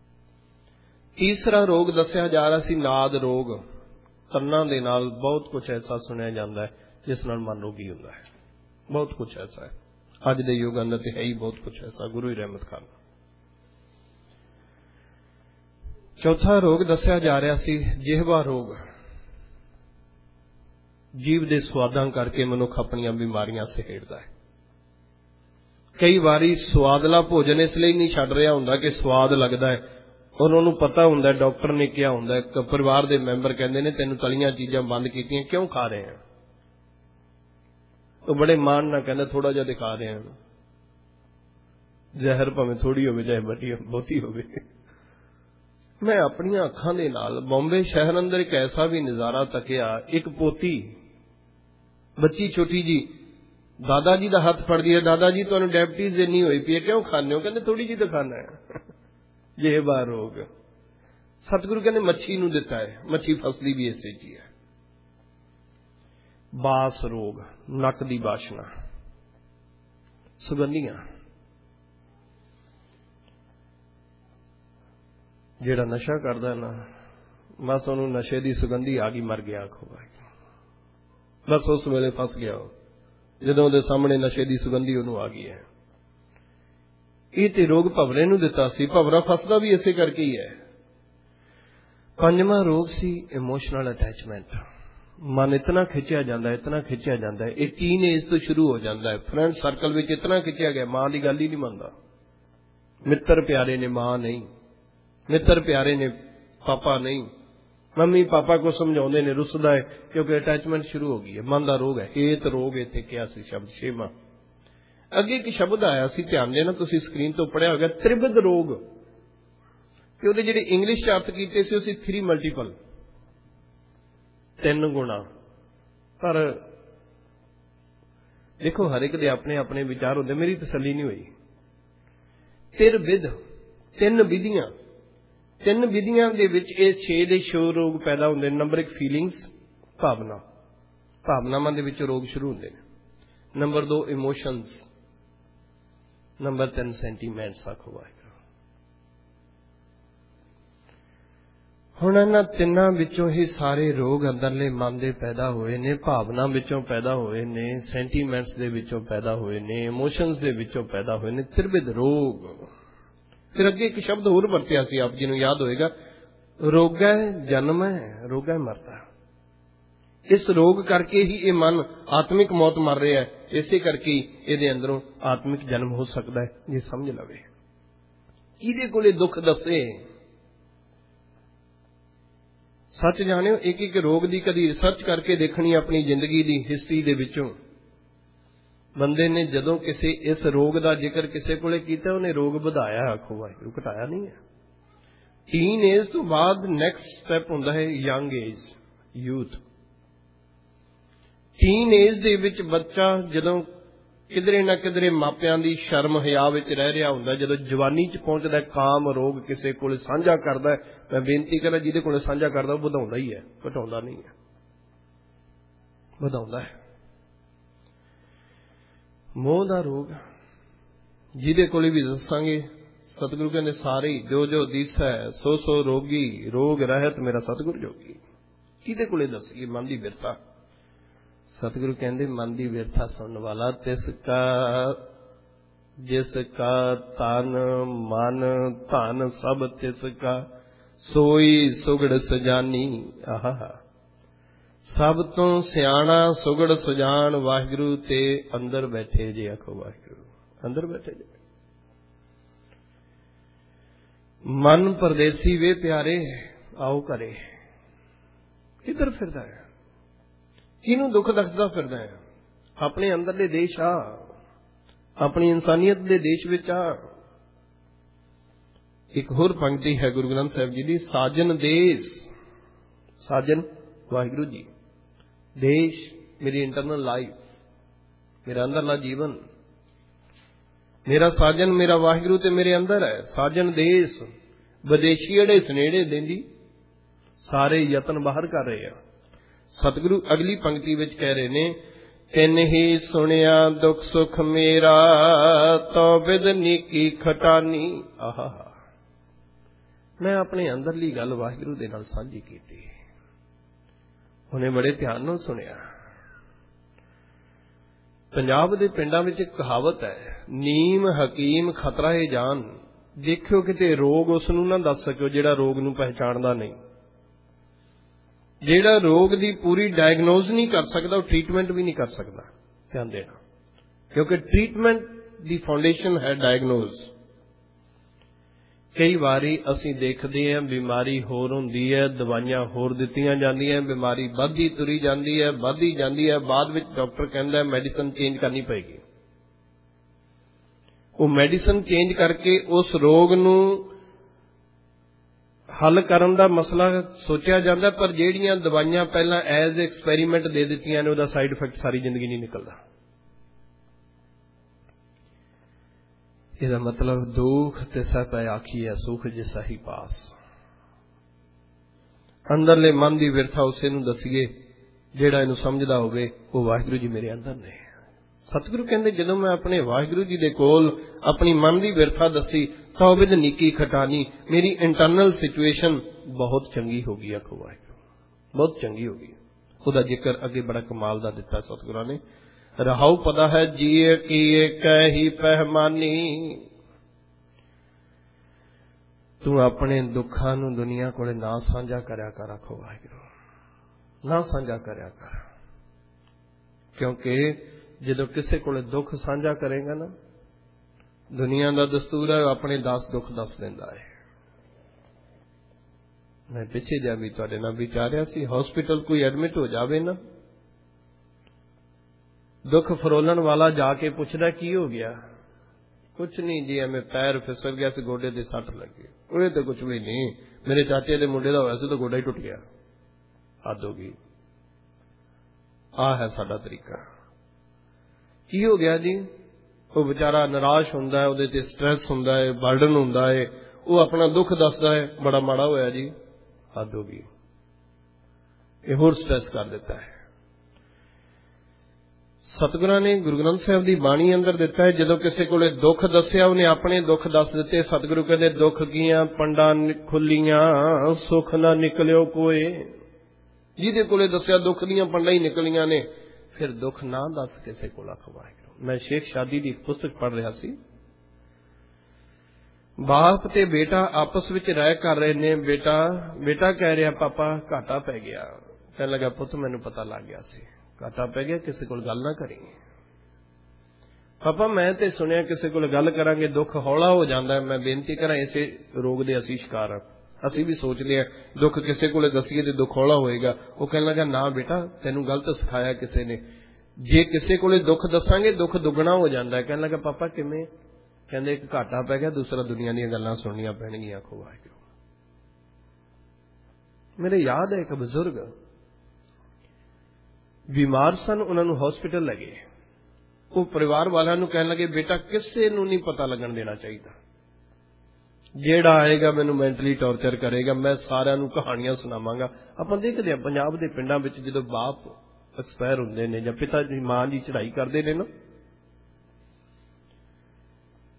ਤੀਸਰਾ ਰੋਗ ਦੱਸਿਆ ਜਾ ਰਿਹਾ ਸੀ ਨਾਦ ਰੋਗ। ਕੰਨਾਂ ਦੇ ਨਾਲ ਬਹੁਤ ਕੁਝ ਐਸਾ ਸੁਣਿਆ ਜਾਂਦਾ ਹੈ ਜਿਸ ਨਾਲ ਮਨ ਰੋਗੀ ਹੁੰਦਾ ਹੈ, ਬਹੁਤ ਕੁਝ ਐਸਾ ਹੈ। ਅੱਜ ਦੇ ਯੁੱਗ ਅੰਦਰ ਤੇ ਹੈ ਹੀ ਬਹੁਤ ਕੁਝ ਐਸਾ, ਗੁਰੂ ਹੀ ਰਹਿਮਤ ਕਰਨ। ਚੌਥਾ ਰੋਗ ਦੱਸਿਆ ਜਾ ਰਿਹਾ ਸੀ ਜਿਹਵਾ ਰੋਗ। ਜੀਵ ਦੇ ਸਵਾਦਾਂ ਕਰਕੇ ਮਨੁੱਖ ਆਪਣੀਆਂ ਬਿਮਾਰੀਆਂ ਸਹੇੜਦਾ ਹੈ। ਕਈ ਵਾਰੀ ਸਵਾਦਲਾ ਭੋਜਨ ਇਸ ਲਈ ਨਹੀਂ ਛੱਡ ਰਿਹਾ ਹੁੰਦਾ ਕਿ ਸਵਾਦ ਲੱਗਦਾ ਹੈ, ਉਹਨਾਂ ਨੂੰ ਪਤਾ ਹੁੰਦਾ, ਡਾਕਟਰ ਨੇ ਕਿਹਾ ਹੁੰਦਾ, ਇੱਕ ਪਰਿਵਾਰ ਦੇ ਮੈਂਬਰ ਕਹਿੰਦੇ ਨੇ ਤੈਨੂੰ ਤਲੀਆਂ ਚੀਜ਼ਾਂ ਬੰਦ ਕੀਤੀਆਂ, ਕਿਉਂ ਖਾ ਰਹੇ ਆ? ਉਹ ਬੜੇ ਮਾਣ ਨਾਲ ਕਹਿੰਦਾ ਥੋੜਾ ਜਿਹਾ ਦਿਖਾ ਰਹੇ ਆ, ਜ਼ਹਿਰ ਭਾਵੇਂ ਥੋੜੀ ਹੋਵੇ ਚਾਹੇ ਵੱਡੀ ਬਹੁਤੀ ਹੋਵੇ। ਮੈਂ ਆਪਣੀਆਂ ਅੱਖਾਂ ਦੇ ਨਾਲ ਬੰਬੇ ਸ਼ਹਿਰ ਅੰਦਰ ਇੱਕ ਐਸਾ ਵੀ ਨਜ਼ਾਰਾ ਤੱਕਿਆ, ਇੱਕ ਪੋਤੀ ਬੱਚੀ ਛੋਟੀ ਜੀ ਦਾਦਾ ਜੀ ਦਾ ਹੱਥ ਫੜਦੀ ਹੈ, ਦਾਦਾ ਜੀ ਤੁਹਾਨੂੰ ਡਾਇਬਟੀਜ਼ ਇੰਨੀ ਹੋਈ ਪਈ ਹੈ, ਕਿਉਂ ਖਾਂਦੇ ਹੋ? ਕਹਿੰਦੇ ਥੋੜੀ ਜਿਹੀ ਤਾਂ ਖਾਣਾ ਹੈ। ਜਿਹਵਾ ਰੋਗ ਸਤਿਗੁਰੂ ਕਹਿੰਦੇ ਮੱਛੀ ਨੂੰ ਦਿੱਤਾ ਹੈ, ਮੱਛੀ ਫਸਦੀ ਵੀ ਇਸੇ 'ਚ ਹੀ ਹੈ। ਬਾਸ ਰੋਗ, ਨੱਕ ਦੀ ਬਾਸ਼ਨਾ, ਸੁਗੰਧੀਆਂ। ਜਿਹੜਾ ਨਸ਼ਾ ਕਰਦਾ ਨਾ, ਬਸ ਉਹਨੂੰ ਨਸ਼ੇ ਦੀ ਸੁਗੰਧੀ ਆ ਗਈ, ਮਰ ਗਿਆ, ਆਖੋ ਬਸ ਉਸ ਵੇਲੇ ਫਸ ਗਿਆ ਉਹ, ਜਦੋਂ ਉਹਦੇ ਸਾਹਮਣੇ ਨਸ਼ੇ ਦੀ ਸੁਗੰਧੀ ਉਹਨੂੰ ਆ ਗਈ ਹੈ। ਇਹ ਤੇ ਰੋਗ ਭਵਰੇ ਨੂੰ ਦਿੱਤਾ ਸੀ, ਭਵਰਾ ਫਸਦਾ ਵੀ ਇਸੇ ਕਰਕੇ ਹੀ ਹੈ। ਪੰਜਵਾਂ ਰੋਗ ਸੀ ਇਮੋਸ਼ਨਲ ਅਟੈਚਮੈਂਟ। ਮਨ ਇਤਨਾ ਖਿੱਚਿਆ ਜਾਂਦਾ, ਇਤਨਾ ਖਿੱਚਿਆ ਜਾਂਦਾ ਹੈ, ਇਹ ਟੀਨ ਏਜ ਤੋਂ ਸ਼ੁਰੂ ਹੋ ਜਾਂਦਾ ਹੈ। ਫਰੈਂਡ ਸਰਕਲ ਵਿੱਚ ਇਤਨਾ ਖਿੱਚਿਆ ਗਿਆ, ਮਾਂ ਦੀ ਗੱਲ ਹੀ ਨਹੀਂ ਮੰਨਦਾ। ਮਿੱਤਰ ਪਿਆਰੇ ਨੇ, ਮਾਂ ਨਹੀਂ। ਮਿੱਤਰ ਪਿਆਰੇ ਨੇ, ਪਾਪਾ ਨਹੀਂ। ਮੰਮੀ ਪਾਪਾ ਕੋ ਸਮਝਾਉਂਦੇ ਨੇ, ਰੁੱਸਦਾ ਹੈ ਕਿਉਂਕਿ ਅਟੈਚਮੈਂਟ ਸ਼ੁਰੂ ਹੋ ਗਈ ਹੈ। ਮਨ ਦਾ ਰੋਗ ਹੈ। ਹੇਤ ਰੋਗ ਇੱਥੇ ਕਿਹਾ ਸੀ ਸ਼ਬਦ ਛੇਵਾਂ। ਅੱਗੇ ਇੱਕ ਸ਼ਬਦ ਆਇਆ ਸੀ, ਧਿਆਨ ਦੇਣਾ, ਤੁਸੀਂ ਸਕਰੀਨ ਤੋਂ ਪੜਿਆ ਹੋਗਾ, ਤ੍ਰਿਵਿਧ ਰੋਗ। ਕਿ ਉਹਦੇ ਜਿਹੜੇ ਇੰਗਲਿਸ਼ ਚ ਅਰਥ ਕੀਤੇ ਸੀ, ਉਹ ਸੀ ਥਰੀ ਮਲਟੀਪਲ, ਤਿੰਨ ਗੁਣਾ। ਪਰ ਦੇਖੋ ਹਰ ਇੱਕ ਦੇ ਆਪਣੇ ਆਪਣੇ ਵਿਚਾਰ ਹੁੰਦੇ, ਮੇਰੀ ਤਸੱਲੀ ਨਹੀਂ ਹੋਈ। ਤਿਰਵਿਧ, ਤਿੰਨ ਵਿਧੀਆਂ, ਤਿੰਨ ਵਿਧੀਆਂ ਦੇ ਵਿੱਚ ਇਹ ਛੇ ਦੇ ਛੇ ਰੋਗ ਪੈਦਾ ਹੁੰਦੇ ਨੇ। ਨੰਬਰ ਇੱਕ ਫੀਲਿੰਗਸ, ਭਾਵਨਾ, ਭਾਵਨਾਵਾਂ ਦੇ ਵਿੱਚ ਰੋਗ ਸ਼ੁਰੂ ਹੁੰਦੇ ਨੇ। ਨੰਬਰ ਦੋ ਇਮੋਸ਼ਨਸ, ਨੰਬਰ ਤਿੰਨ ਸੈਂਟੀਮੈਂਟਸ। ਆਖੋ ਵਾਹਿਗੁਰੂ। ਹੁਣ ਇਹਨਾਂ ਤਿੰਨਾਂ ਵਿੱਚੋਂ ਹੀ ਸਾਰੇ ਰੋਗ ਅੰਦਰਲੇ ਮਨ ਦੇ ਪੈਦਾ ਹੋਏ ਨੇ, ਭਾਵਨਾ ਵਿੱਚੋਂ ਪੈਦਾ ਹੋਏ ਨੇ, ਸੈਂਟੀਮੈਂਟਸ ਦੇ ਵਿੱਚੋਂ ਪੈਦਾ ਹੋਏ ਨੇ, ਇਮੋਸ਼ਨਸ ਦੇ ਵਿੱਚੋਂ ਪੈਦਾ ਹੋਏ ਨੇ, ਤ੍ਰਿਵਿਧ ਰੋਗ। ਫਿਰ ਅੱਗੇ ਇੱਕ ਸ਼ਬਦ ਹੋਰ ਵਰਤਿਆ ਸੀ, ਆਪ ਜੀ ਨੂੰ ਯਾਦ ਹੋਏਗਾ, ਰੋਗੈ ਜਨਮ ਹੈ, ਰੋਗੈ ਮਰਦਾ। ਇਸ ਰੋਗ ਕਰਕੇ ਹੀ ਇਹ ਮਨ ਆਤਮਿਕ ਮੌਤ ਮਰ ਰਿਹਾ ਹੈ। ਇਸੇ ਕਰਕੇ ਹੀ ਇਹਦੇ ਅੰਦਰੋਂ ਆਤਮਿਕ ਜਨਮ ਹੋ ਸਕਦਾ ਹੈ, ਜੇ ਸਮਝ ਲਵੇ। ਕਿਹਦੇ ਕੋਲੇ ਦੁੱਖ ਦੱਸੇ? ਸੱਚ ਜਾਣਿਓ, ਇੱਕ ਇੱਕ ਰੋਗ ਦੀ ਕਦੀ ਰਿਸਰਚ ਕਰਕੇ ਦੇਖਣੀ ਆਪਣੀ ਜ਼ਿੰਦਗੀ ਦੀ ਹਿਸਟਰੀ ਦੇ ਵਿੱਚੋਂ। ਬੰਦੇ ਨੇ ਜਦੋਂ ਕਿਸੇ ਇਸ ਰੋਗ ਦਾ ਜ਼ਿਕਰ ਕਿਸੇ ਕੋਲੇ ਕੀਤਾ, ਉਹਨੇ ਰੋਗ ਵਧਾਇਆ, ਆਖੋ ਵਾਹਿਗੁਰੂ, ਘਟਾਇਆ ਨਹੀਂ ਹੈ। ਟੀਨ ਏਜ ਤੋਂ ਬਾਅਦ ਨੈਕਸਟ ਸਟੈਪ ਹੁੰਦਾ ਹੈ young age, youth. Teenage ਦੇ ਵਿੱਚ ਬੱਚਾ ਜਦੋਂ ਕਿਧਰੇ ਨਾ ਕਿਧਰੇ ਮਾਪਿਆਂ ਦੀ ਸ਼ਰਮ ਹਿਆ ਵਿੱਚ ਰਹਿ ਰਿਹਾ ਹੁੰਦਾ, ਜਦੋਂ ਜਵਾਨੀ ਚ ਪਹੁੰਚਦਾ, ਕਾਮ ਰੋਗ ਕਿਸੇ ਕੋਲ ਸਾਂਝਾ ਕਰਦਾ। ਮੈਂ ਬੇਨਤੀ ਕਰਾਂ, ਜਿਹਦੇ ਕੋਲ ਸਾਂਝਾ ਕਰਦਾ ਉਹ ਵਧਾਉਂਦਾ ਹੀ ਹੈ, ਘਟਾਉਂਦਾ ਨਹੀਂ ਹੈ, ਵਧਾਉਂਦਾ ਹੈ। ਮੋਹ ਦਾ ਰੋਗ, ਜਿਹਦੇ ਕੋਲ ਵੀ ਦੱਸਾਂਗੇ, ਸਤਿਗੁਰੂ ਕਹਿੰਦੇ ਸਾਰੇ ਜੋ ਜੋ ਦੀਸੈ ਸੋ ਸੋ ਰੋਗੀ, ਰੋਗ ਰਹਿਤ ਮੇਰਾ ਸਤਿਗੁਰ ਜੋਗੀ। ਕਿਹਦੇ ਕੋਲੇ ਦੱਸੀਏ? ਮਨ ਦੀ ਬਿਰਤਾ। सतगुरु कहते मन की व्यथा सुनने वाला तिसका जिसका तन मन धन सब तिसका सोई सुगड़ सजानी। आहा, सब तो सियाणा सुगड़ सजान वाहिगुरु ते अंदर बैठे जे। आखो वाहिगुरु अंदर बैठे जे। मन परदेसी वे प्यारे आओ करे। किधर फिरदा है, किनू दुख दसदा फिरदा है? अपने अंदरले देश आ, अपनी इंसानियत दे देश विच आ। एक होर पंक्ति है गुरु ग्रंथ साहिब जी दी, साजन देश, साजन वाहिगुरु जी, देश मेरी इंटरनल लाइफ, मेरा अंदरला जीवन, मेरा साजन मेरा वाहिगुरु ते मेरे अंदर है। साजन देश विदेशी अड़े सनेड़े देंदी सारे यतन बाहर कर रहे हैं। सतगुरु अगली पंक्ति विच कह रहे ने, तिन ही सुनिया दुख सुख मेरा तो विद नीकी खटानी। आहा, मैं अपने अंदरली गल वाहिगुरु दे नाल सांझी कीती, उन्हें बड़े ध्यान नाल सुनिया। पंजाब दे पिंडां विच एक कहावत है, नीम हकीम खतरा है जान। देखियो किते रोग उस नूं ना दस सकियो जिहड़ा रोग नूं पहचानदा नहीं, जिहड़ा रोग दी पूरी डायग्नोज नहीं कर सकदा, वो ट्रीटमेंट भी नहीं कर सकदा। ध्यान देना, क्योंकि ट्रीटमेंट दी फाउंडेशन है डायग्नोज। कई बारी असीं देखते हैं बीमारी होर हुंदी है, दवाइयां होर दित्तियां जांदियां, बीमारी वधदी तुरी जांदी है, वधदी जांदी है, बाद विच डॉक्टर कहंदा है मैडिसन चेंज करनी पेगी। वो मैडिसन चेंज करके उस रोग नूं हल करन दा मसला सोचिया जांदा, पर जिहड़ियां दवाइयां पहलां एज एक्सपेरीमेंट दे दित्तियां ने, उहदा साइड इफेक्ट सारी जिंदगी नहीं निकलदा। इसदा मतलब दुख तिसा पै आखिए सुख जिसा ही पास। अंदरले मन की विरथा उसे नूं दसीए जिहड़ा इहनूं समझदा होवे, वो वाहिगुरु जी मेरे अंदर ने। सतगुरु कहंदे जदों मैं अपने वाहिगुरु जी दे कोल अपनी मन की विरथा दसी तो विद नीकी खटानी, मेरी इंटरनल सिचुएशन बहुत चंगी हो गई। आखो वाहिगुरु बहुत चंगी हो गई। उहदा जिक्र अगे बड़ा कमाल दा दिता सतगुरां ने। रहाऊ पता है जिए की एक ही पहमानी, तू अपने दुखा नूं दुनिया कोले ना साझा करया कर। आखो वाहिगुरु ना साझा करया कर, क्योंकि जदों किसी कोले दुख साझा करेगा ना, दुनिया का दस्तूर है अपने दस दुख दस देंदा है। मैं पिछे जा भी तुहाडे नाल विचारिया सी, हॉस्पिटल कोई एडमिट हो जावे ना, दुख फरोलन वाला जाके पूछदा की हो गया, कुछ नहीं जी एवें पैर फिसल गया सी, गोडे ते सट लगी। उहे तो कुछ भी नहीं, मेरे चाचे दे मुंडे दा होया सी तो गोडा ही टुट गया। हद हो गई। आ है साडा तरीका। की हो गया जी? वो बेचारा निराश हुंदा है, उहदे ते स्ट्रैस हुंदा है, बर्डन हुंदा है, वो अपना दुख दसदा है, बड़ा माड़ा होया जी। हद हो गई। ये होर स्ट्रैस कर देता है। सतगुरां ने गुरु ग्रंथ साहिब की बाणी अंदर दिता है, जदों किसी कोले दुख दसिया उन्हें अपने दुख दस दिते। सतगुरु कहते दुख कीआं पंडा खुलियां सुख ना निकलियो कोई। जिहदे कोले दसिया दुख दीआं पंडा ही निकलियां ने, फिर दुख ना दस किसी कोल। आखो वाहिगुरू। मैं शेख शादी की पुस्तक पढ़ रहा सी, बाप ते बेटा आपस विच राय कर रहे ने। बेटा बेटा कह रहा पापा घाटा पै गया। कहने लगा पुत मैनूं पता लग गया सी घाटा पै गया, किसी कोल गल ना करी। पापा मैं ते सुनिया किसी कोल गल करांगे दुख हौला हो जाता है, मैं बेनती करा इसे रोग दे असीं शिकार हां। असीं भी सोच लिया दुख किसी कोल दसीए तो दुख हौला होएगा। वो कहने लगा ना बेटा तैनूं गलत सिखाया किसी ने, जे किसी कोल दुख दसांगे दुख दुगना हो जाता है। कहने लगा पापा किवें? कहंदे एक घाटा पै गया, दूसरा दुनिया दीयां गल्लां सुणनियां पैणगीआं। आखो वाहिगुरू। मेरे याद है एक बजुर्ग बीमार सन, उन्होंने हॉस्पिटल लगे। वो परिवार वालों को कहने लगे बेटा किसी नूं नहीं पता लगन देना चाहिए, जेड़ा आएगा मैनूं मैंटली टॉर्चर करेगा, मैं सारिआं नूं कहानियां सुणावांगा। आपां देखदे हां पंजाब दे पिंडां विच जदों बाप एक्सपायर हुंदे ने जां पिता जी मां जी चढ़ाई करदे ने ना,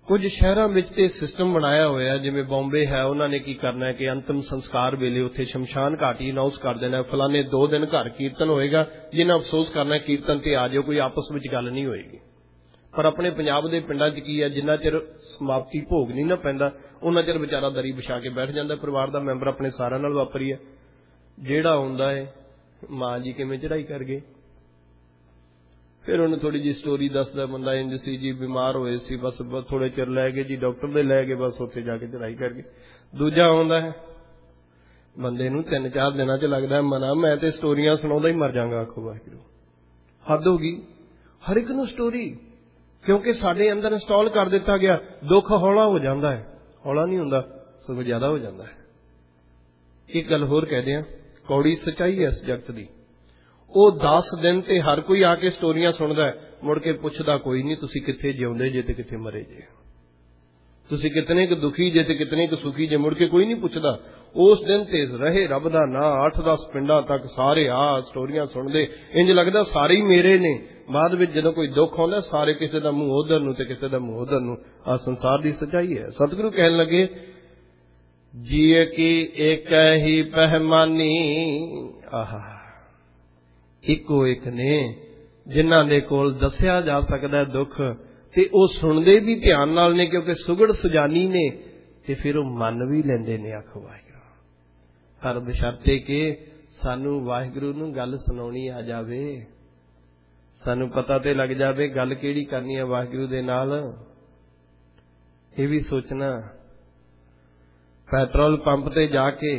ਕੁਝ ਸ਼ਹਿਰਾਂ ਵਿੱਚ ਤੇ ਸਿਸਟਮ ਬਣਾਇਆ ਹੋਇਆ, ਜਿਵੇਂ ਬੰਬੇ ਹੈ, ਉਹਨਾਂ ਨੇ ਕੀ ਕਰਨਾ ਹੈ ਕਿ ਅੰਤਮ ਸੰਸਕਾਰ ਵੇਲੇ ਉੱਥੇ ਸ਼ਮਸ਼ਾਨ ਘਾਟੀ ਅਨਾਉਂਸ ਕਰ ਦੇਣਾ, ਫਲਾਣੇ ਦੋ ਦਿਨ ਘਰ ਕੀਰਤਨ ਹੋਏਗਾ, ਜਿਹਨਾਂ ਅਫਸੋਸ ਕਰਨਾ ਕੀਰਤਨ ਤੇ ਆ ਜਾਓ, ਕੋਈ ਆਪਸ ਵਿੱਚ ਗੱਲ ਨਹੀਂ ਹੋਏਗੀ। ਪਰ ਆਪਣੇ ਪੰਜਾਬ ਦੇ ਪਿੰਡਾਂ 'ਚ ਕੀ ਹੈ, ਜਿੰਨਾ ਚਿਰ ਸਮਾਪਤੀ ਭੋਗ ਨਹੀਂ ਨਾ ਪੈਂਦਾ ਉਹਨਾਂ ਚਿਰ ਵਿਚਾਰਾ ਦਰੀ ਵਿਛਾ ਕੇ ਬੈਠ ਜਾਂਦਾ। ਪਰਿਵਾਰ ਦਾ ਮੈਂਬਰ ਆਪਣੇ ਸਾਰਿਆਂ ਨਾਲ ਵਾਪਰੀ ਹੈ, ਜਿਹੜਾ ਆਉਂਦਾ ਹੈ ਮਾਂ ਜੀ ਕਿਵੇਂ ਚੜ੍ਹਾਈ ਕਰ ਗਏ, ਫਿਰ ਉਹਨੂੰ ਥੋੜੀ ਜਿਹੀ ਸਟੋਰੀ ਦੱਸਦਾ, ਬੰਦਾ ਇੰਜ ਸੀ ਜੀ, ਬਿਮਾਰ ਹੋਏ ਸੀ, ਬਸ ਥੋੜੇ ਚਿਰ ਲੈ ਗਏ ਜੀ, ਡਾਕਟਰ ਦੇ ਲੈ ਗਏ, ਬਸ ਉੱਥੇ ਜਾ ਕੇ ਚੜ੍ਹਾਈ ਕਰ ਗਏ। ਦੂਜਾ ਆਉਂਦਾ ਹੈ, ਬੰਦੇ ਨੂੰ ਤਿੰਨ ਚਾਰ ਦਿਨਾਂ 'ਚ ਲੱਗਦਾ ਮਨਾ, ਮੈਂ ਤੇ ਸਟੋਰੀਆਂ ਸੁਣਾਉਂਦਾ ਹੀ ਮਰ ਜਾਵਾਂਗਾ। ਆਖੋ ਵਾਹਿਗੁਰੂ, ਹੱਦ ਹੋ ਗਈ। ਹਰ ਇੱਕ ਨੂੰ ਸਟੋਰੀ, ਕਿਉਂਕਿ ਸਾਡੇ ਅੰਦਰ ਇੰਸਟਾਲ ਕਰ ਦਿੱਤਾ ਗਿਆ। ਦੁੱਖ ਹੌਲਾ ਹੋ ਜਾਂਦਾ ਹੈ, ਹੌਲਾ ਨਹੀਂ ਹੁੰਦਾ, ਸਗੋਂ ਜ਼ਿਆਦਾ ਹੋ ਜਾਂਦਾ ਹੈ। ਇੱਕ ਗੱਲ ਹੋਰ ਕਹਿ ਦਿਆਂ, ਕੌੜੀ ਸੱਚਾਈ ਹੈ ਇਸ ਜਗਤ ਦੀ। ਉਹ ਦਸ ਦਿਨ ਤੇ ਹਰ ਕੋਈ ਆ ਕੇ ਸਟੋਰੀਆਂ ਸੁਣਦਾ, ਮੁੜ ਕੇ ਪੁੱਛਦਾ ਕੋਈ ਨਹੀਂ ਤੁਸੀਂ ਕਿੱਥੇ ਜਿਉਂਦੇ ਜੇ ਤੇ ਕਿੱਥੇ ਮਰੇ ਜੇ, ਤੁਸੀਂ ਕਿਤਨੇ ਕੁ ਦੁਖੀ ਜੇ ਤੇ ਕਿਤਨੇ ਕੁ ਸੁਖੀ ਜੇ, ਮੁੜ ਕੇ ਕੋਈ ਨਹੀਂ ਪੁੱਛਦਾ। ਉਸ ਦਿਨ ਤੇ ਰਹੇ ਰੱਬ ਦਾ ਨਾਂ, ਅੱਠ ਦਸ ਪਿੰਡਾਂ ਤੱਕ ਸਾਰੇ ਆ ਸਟੋਰੀਆਂ ਸੁਣਦੇ, ਇੰਜ ਲੱਗਦਾ ਸਾਰੇ ਹੀ ਮੇਰੇ ਨੇ। ਬਾਅਦ ਵਿੱਚ ਜਦੋਂ ਕੋਈ ਦੁੱਖ ਆਉਂਦਾ, ਸਾਰੇ ਕਿਸੇ ਦਾ ਮੂੰਹ ਉਧਰ ਨੂੰ ਤੇ ਕਿਸੇ ਦਾ ਮੂੰਹ ਉਧਰ ਨੂੰ। ਆਹ ਸੰਸਾਰ ਦੀ ਸੱਚਾਈ ਹੈ। ਸਤਿਗੁਰੂ ਕਹਿਣ ਲੱਗੇ, ਜੀਏ ਕੀ ਇੱਕ ਹੀ ਪਹਿਮਾਨੀ, ਆਹਾ ਇੱਕੋ ਇੱਕ ਨੇ ਜਿਨ੍ਹਾਂ ਦੇ ਕੋਲ ਦੱਸਿਆ ਜਾ ਸਕਦਾ ਦੁੱਖ, ਤੇ ਉਹ ਸੁਣਦੇ ਵੀ ਧਿਆਨ ਨਾਲ ਨੇ, ਕਿਉਂਕਿ ਸੁਗੜ ਸੁਜਾਨੀ ਨੇ, ਤੇ ਫਿਰ ਉਹ ਮੰਨ ਵੀ ਲੈਂਦੇ ਨੇ। ਆਖੋ ਵਾਹਿਗੁਰੂ, ਪਰ ਬਸ਼ਰਤੇ ਕਿ ਸਾਨੂੰ ਵਾਹਿਗੁਰੂ ਨੂੰ ਗੱਲ ਸੁਣਾਉਣੀ ਆ ਜਾਵੇ, ਸਾਨੂੰ ਪਤਾ ਤੇ ਲੱਗ ਜਾਵੇ ਗੱਲ ਕਿਹੜੀ ਕਰਨੀ ਹੈ ਵਾਹਿਗੁਰੂ ਦੇ ਨਾਲ। ਇਹ ਵੀ ਸੋਚਣਾ, ਪੈਟਰੋਲ ਪੰਪ ਤੇ ਜਾ ਕੇ